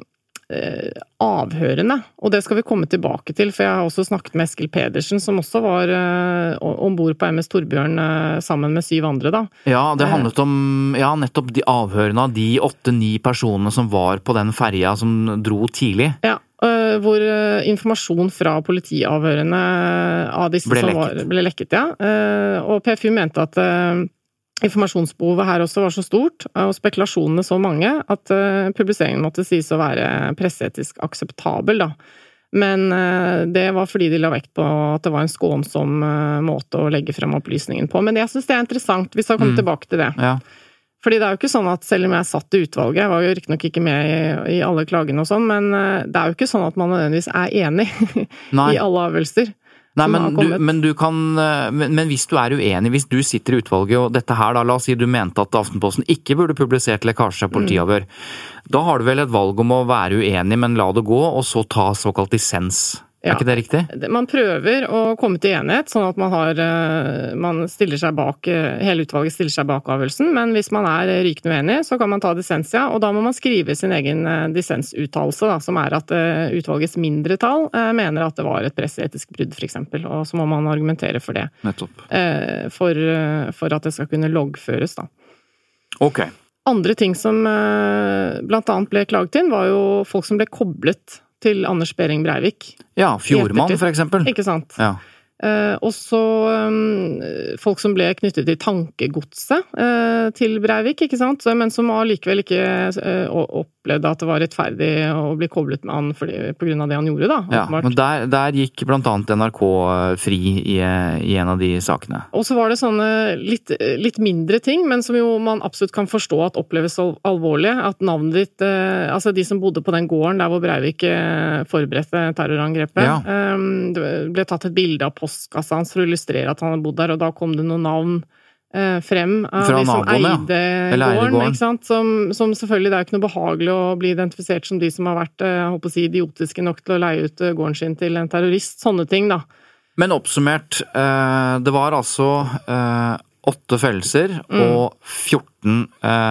avhørene, og det skal vi komme tilbake til, for jeg har også snakket med Eskil Pedersen, som også var ombord på M S Torbjørn sammen med syv andre da. Ja, det handlet om ja, nettopp de avhørene av de åtte-ni personene som var på den ferja som dro tidlig. Ja. Hvor informasjon fra politiavhørene av disse ble som lekket. Var, ble lekket, ja. Og P F U mente at informasjonsbehovet her også var så stort, og spekulasjonene så mange, at publiseringen måtte sies å være presseetisk akseptabel, da. Men det var fordi de la vekt på at det var en skånsom måte å legge frem opplysningen på. Men jeg synes det er interessant, vi skal komme mm. tilbake til det. Ja. Fordi det er jo ikke sånn at selv om jeg satt i utvalget, jeg var jo riktignok ikke med i, i alle klagene og sånn, men det er jo ikke sånn at man nødvendigvis er enig i alle avgjørelser. Nei, men du, men du kan, men, men hvis du er uenig, hvis du sitter i utvalget, og dette her da, la oss si du mente at Aftenposten ikke burde publisert lekkasje av politiavhør, mm. da har du vel et valg om å være uenig, men la det gå, og så ta såkalt dissens. Ja. Er ikke det riktig? Man prøver å komme til enighet, sånn at man har, man stiller seg bak, hele utvalget stiller seg bak avgjørelsen, men hvis man er rykende uenig, så kan man ta dissens, ja, og da må man skrive sin egen dissensuttalelse, da, som er at utvalgets mindretall mener at det var et presseetisk brudd, for eksempel, og så må man argumentere for det. Nettopp. For, for at det skal kunne loggføres, da. Ok. Andre ting som blant annet ble klaget inn, var jo folk som ble koblet til Anders Behring Breivik. Ja, Fjordmann for eksempel. Ikke sant? Ja. Eh, og så um, folk som ble knyttet til tankegodset eh, til Breivik, ikke sant? Men som allikevel ikke eh, opp, opplevde at det var rettferdig å bli koblet med han fordi, på grunn av det han gjorde da. Ja, men der, der gikk blant annet N R K fri i, i en av de sakene. Og så var det sånne litt, litt mindre ting, men som jo man absolutt kan forstå at oppleves så alvorlige, at navnet ditt, eh, altså de som bodde på den gården der hvor Breivik eh, forberedte terrorangrepet, ja. eh, det ble tatt et bilde av postkassa hans for å illustrere at han hadde bodd der, og da kom det noen navn frem av Fra de som naboen, eide ja. gården, gården. Ikke sant? Som, som selvfølgelig det er ikke noe behagelig å bli identifisert som de som har vært, jeg håper å si, idiotiske nok til å leie ut gården sin til en terrorist, sånne ting da. Men oppsummert, det var altså åtte fellelser mm. og fjorten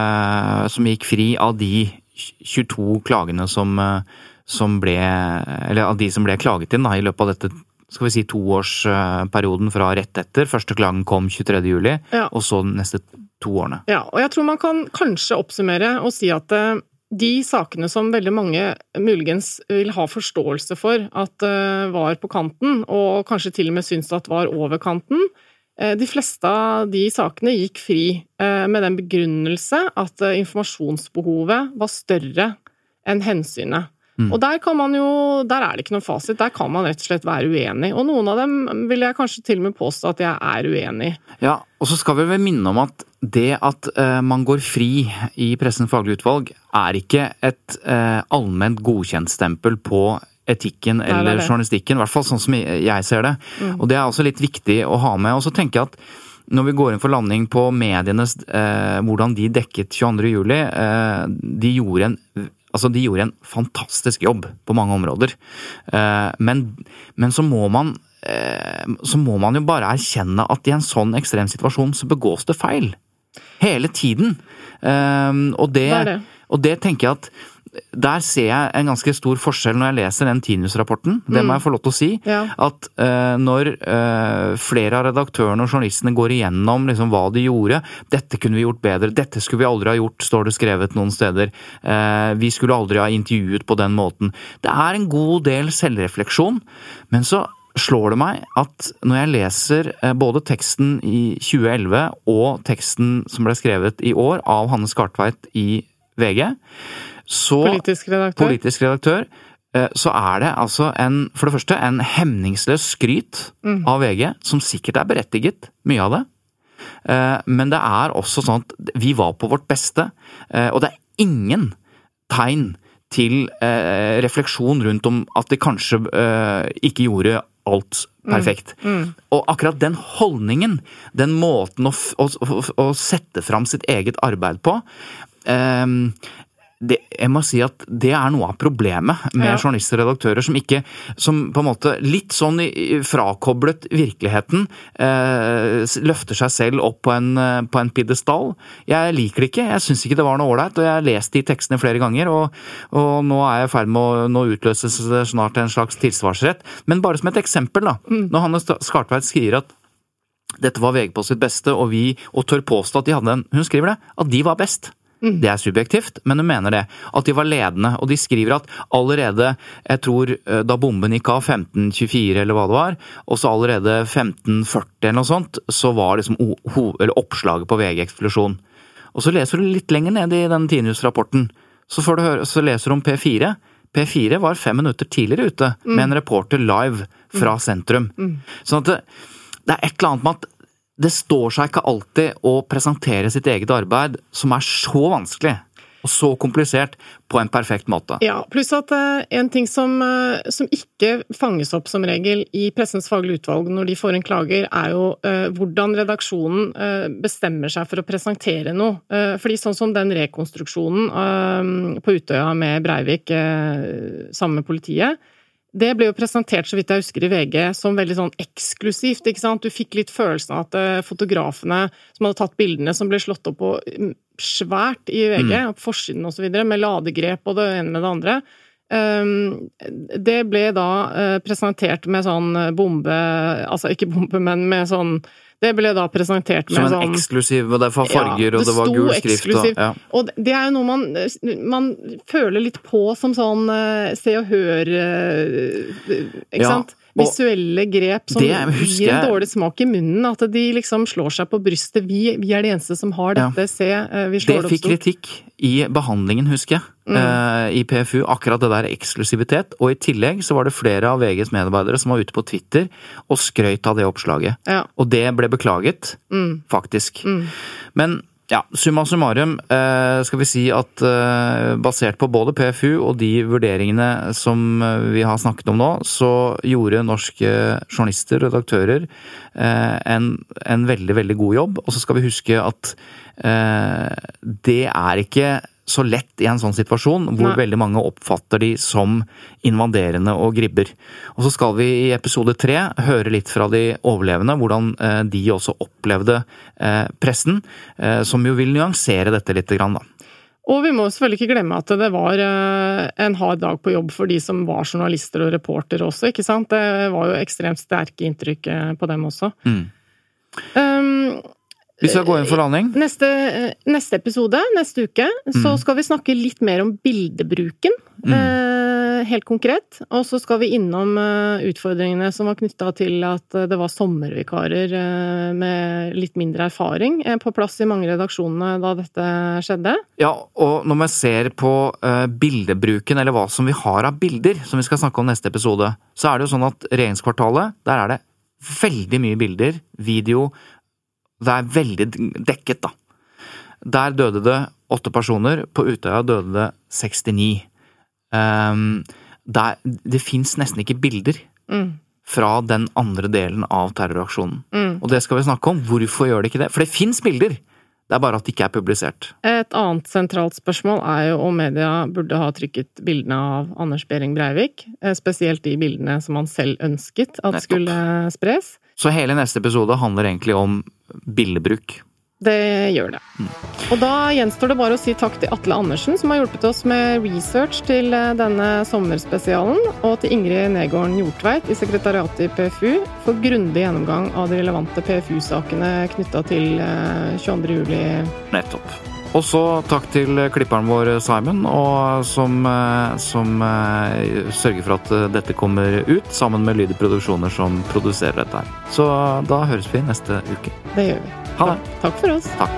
som gikk fri av de tjueto klagene som, som ble, eller av de som ble klaget inn da, i løpet av dette skal vi si toårsperioden fra rett etter. Første klagen kom tjuetredje juli, ja. Og så neste to årene. Ja, og jeg tror man kan kanskje oppsummere og si at de sakene som veldig mange muligens vil ha forståelse for at var på kanten, og kanskje til og med synes at var over kanten, de fleste av de sakene gikk fri med den begrunnelse at informasjonsbehovet var større enn hensynet. Mm. Og der kan man jo, der er det ikke noen fasit, der kan man rett og slett være uenig, og noen av dem vil jeg kanskje til og med påstå at jeg er uenig. Ja, og så skal vi vel minne om at det at uh, man går fri i Pressens faglige utvalg er ikke et uh, allment godkjent stempel på etikken eller det det. journalistikken, i hvert fall sånn som jeg ser det. Mm. Og det er også litt viktig å ha med, og så tenker jeg at når vi går inn for landing på medienes, uh, hvordan de dekket tjueandre juli, uh, de gjorde en Altså, de gjorde en fantastisk jobb på mange områder, men, men så, må man, så må man jo bare erkjenne at i en sånn ekstrem situasjon så begås det feil. Hele tiden. Og det, det, det. Og det tenker jeg at der ser jeg en ganske stor forskjell når jeg leser den Tinius-rapporten. Det må jeg få lov til å si. Ja. At uh, når uh, flere av redaktørene og journalistene går igjennom liksom, hva de gjorde, dette kunne vi gjort bedre, dette skulle vi aldri ha gjort, står det skrevet noen steder. Uh, vi skulle aldri ha intervjuet på den måten. Det er en god del selvrefleksjon, men så slår det meg at når jeg leser både teksten i tjue elleve og teksten som ble skrevet i år av Hanne Skartveit i V G, så, politisk redaktør. politisk redaktør, så er det altså en, for det første, en hemningsløs skryt mm. av V G, som sikkert er berettiget, mye av det. Men det er også sånn at vi var på vårt beste, og det er ingen tegn til refleksjon rundt om at de kanskje ikke gjorde alt perfekt. Mm. Mm. Og akkurat den holdningen, den måten å, å, å, å sette fram sitt eget arbeid på, um, Det, jeg må si at det er noe av problemet med ja. journalister og redaktører som ikke, som på en måte litt sånn frakoblet virkeligheten, eh, løfter seg selv opp på en, på en piedestal. Jeg liker det ikke, jeg synes ikke det var noe ålreit, og jeg har lest de tekstene flere ganger, og, og nå er jeg i ferd med å nå utløses snart en slags tilsvarsrett. Men bare som et eksempel da, mm. når Hanne Skartveit skriver at dette var V G på sitt beste, og vi, og tør påstå at de hadde en, hun skriver det, at de var best. Det er subjektivt, men hun mener det, at de var ledende, og de skriver at allerede, jeg tror da bomben gikk av femten tjuefire eller hva det var, og så allerede femten førti eller noe sånt, så var liksom eller oppslaget på V G-eksplosjon. Og så leser du litt lenger ned i den Tinius-rapporten, så, får du høre, så leser du om P fire. P fire var fem minutter tidligere ute mm. med en reporter live fra sentrum. Mm. Sånn at det, det er et eller annet med at det står seg ikke alltid å presentere sitt eget arbeid som er så vanskelig og så komplisert på en perfekt måte. Ja, pluss at uh, en ting som, uh, som ikke fanges opp som regel i Pressens faglige utvalg når de får en klager, er jo uh, hvordan redaksjonen uh, bestemmer seg for å presentere noe. Uh, fordi sånn som den rekonstruksjonen uh, på Utøya med Breivik uh, sammen med politiet, det ble jo presentert, så vidt jeg husker, i V G som veldig sånn eksklusivt, ikke sant? Du fikk litt følelsen av at uh, fotografene som hadde tatt bildene, som ble slått opp på svært i V G, mm. på forsiden og så videre, med ladegrep og det ene med det andre. Um, det ble da uh, presentert med sånn bombe, altså ikke bombe, men med sånn, det ble da presentert med sånn... Som en sånn, eksklusiv, og det var farger, ja, og det var gul skrift. Og, ja. og det er jo noe man, man føler litt på som sånn uh, se og hør, uh, ikke ja. sant? visuelle grep som gir en dårlig smak i munnen, at de liksom slår seg på brystet. Vi, vi er de eneste som har dette, ja. Se, vi slår det opp stort. Det fikk kritikk i behandlingen, husker jeg, mm. i P F U, akkurat det der eksklusivitet, og i tillegg så var det flere av V G's medarbeidere som var ute på Twitter og skrøt av det oppslaget. Ja. Og det ble beklaget, mm. faktisk. Mm. Men ja, summa summarum skal vi si at basert på både P F U og de vurderingene som vi har snakket om nå, så gjorde norske journalister og redaktører en, en veldig, veldig god jobb. Og så skal vi huske at det er ikke så lett i en sånn situasjon, hvor Nei. Veldig mange oppfatter de som invaderende og gribber. Og så skal vi i episode tre høre litt fra de overlevende, hvordan de også opplevde pressen, som jo vil nyansere dette litt grann da. Og vi må selvfølgelig ikke glemme at det var en hard dag på jobb for de som var journalister og reporter også, ikke sant? Det var jo ekstremt sterke inntrykk på dem også. Mm. Um, Vi skal gå inn for landing. Neste, neste episode, neste uke, mm. så skal vi snakke litt mer om bildebruken, mm. eh, helt konkret. Og så skal vi innom eh, utfordringene som var knyttet til at det var sommervikarer eh, med litt mindre erfaring eh, på plass i mange redaksjonene da dette skjedde. Ja, og når man ser på eh, bildebruken, eller hva som vi har av bilder, som vi skal snakke om neste episode, så er det jo sånn at regjeringskvartalet, der er det veldig mye bilder, video. Det er veldig dekket da. Der døde det åtte personer, på Utøya døde det sekstini. Um, der, det finnes nesten ikke bilder mm. fra den andre delen av terroraksjonen. Mm. Og det skal vi snakke om. Hvorfor gjør det ikke det? For det finnes bilder. Det er bare at det ikke er publisert. Et annet sentralt spørsmål er jo om media burde ha trykket bildene av Anders Behring Breivik, spesielt de bildene som han selv ønsket at Nettopp. Skulle spres. Så hele neste episode handler egentlig om bildebruk. Det gjør det. Mm. Og da gjenstår det bare å si takk til Atle Andersen, som har hjulpet oss med research til denne sommerspesialen, og til Ingrid Negården Hjortveit i sekretariatet i P F U for grundig gjennomgang av de relevante P F U-sakene knyttet til tjueandre juli. Nettopp. Og så takk til klipperen vår Simon, og som, som sørger for at dette kommer ut, sammen med Lyder Produksjoner som produserer dette her. Så da høres vi neste uke. Det gjør vi. Ha det. Takk for oss. Takk.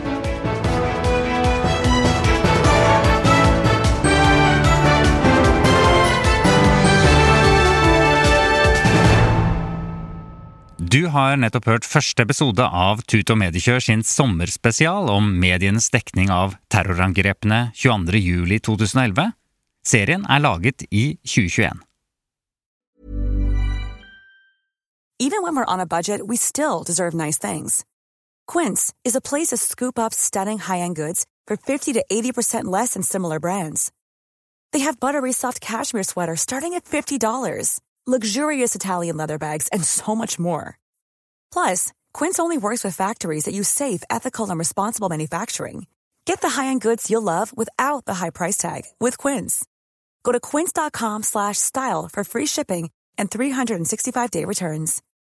Du har nettopp hørt første episode av Tut og Mediekjør sin sommerspesial om medienes dekning av terrorangrepene tjueandre juli to tusen og elleve. Serien er laget i tjue tjueen. Even when we're on a budget, we still deserve nice things. Quince is a place to scoop up stunning high-end goods for fifty to eighty percent less than similar brands. They have buttery soft cashmere sweaters starting at fifty dollars, luxurious Italian leather bags, and so much more. Plus, Quince only works with factories that use safe, ethical, and responsible manufacturing. Get the high-end goods you'll love without the high price tag with Quince. Go to quince dot com slash style for free shipping and three sixty-five day returns.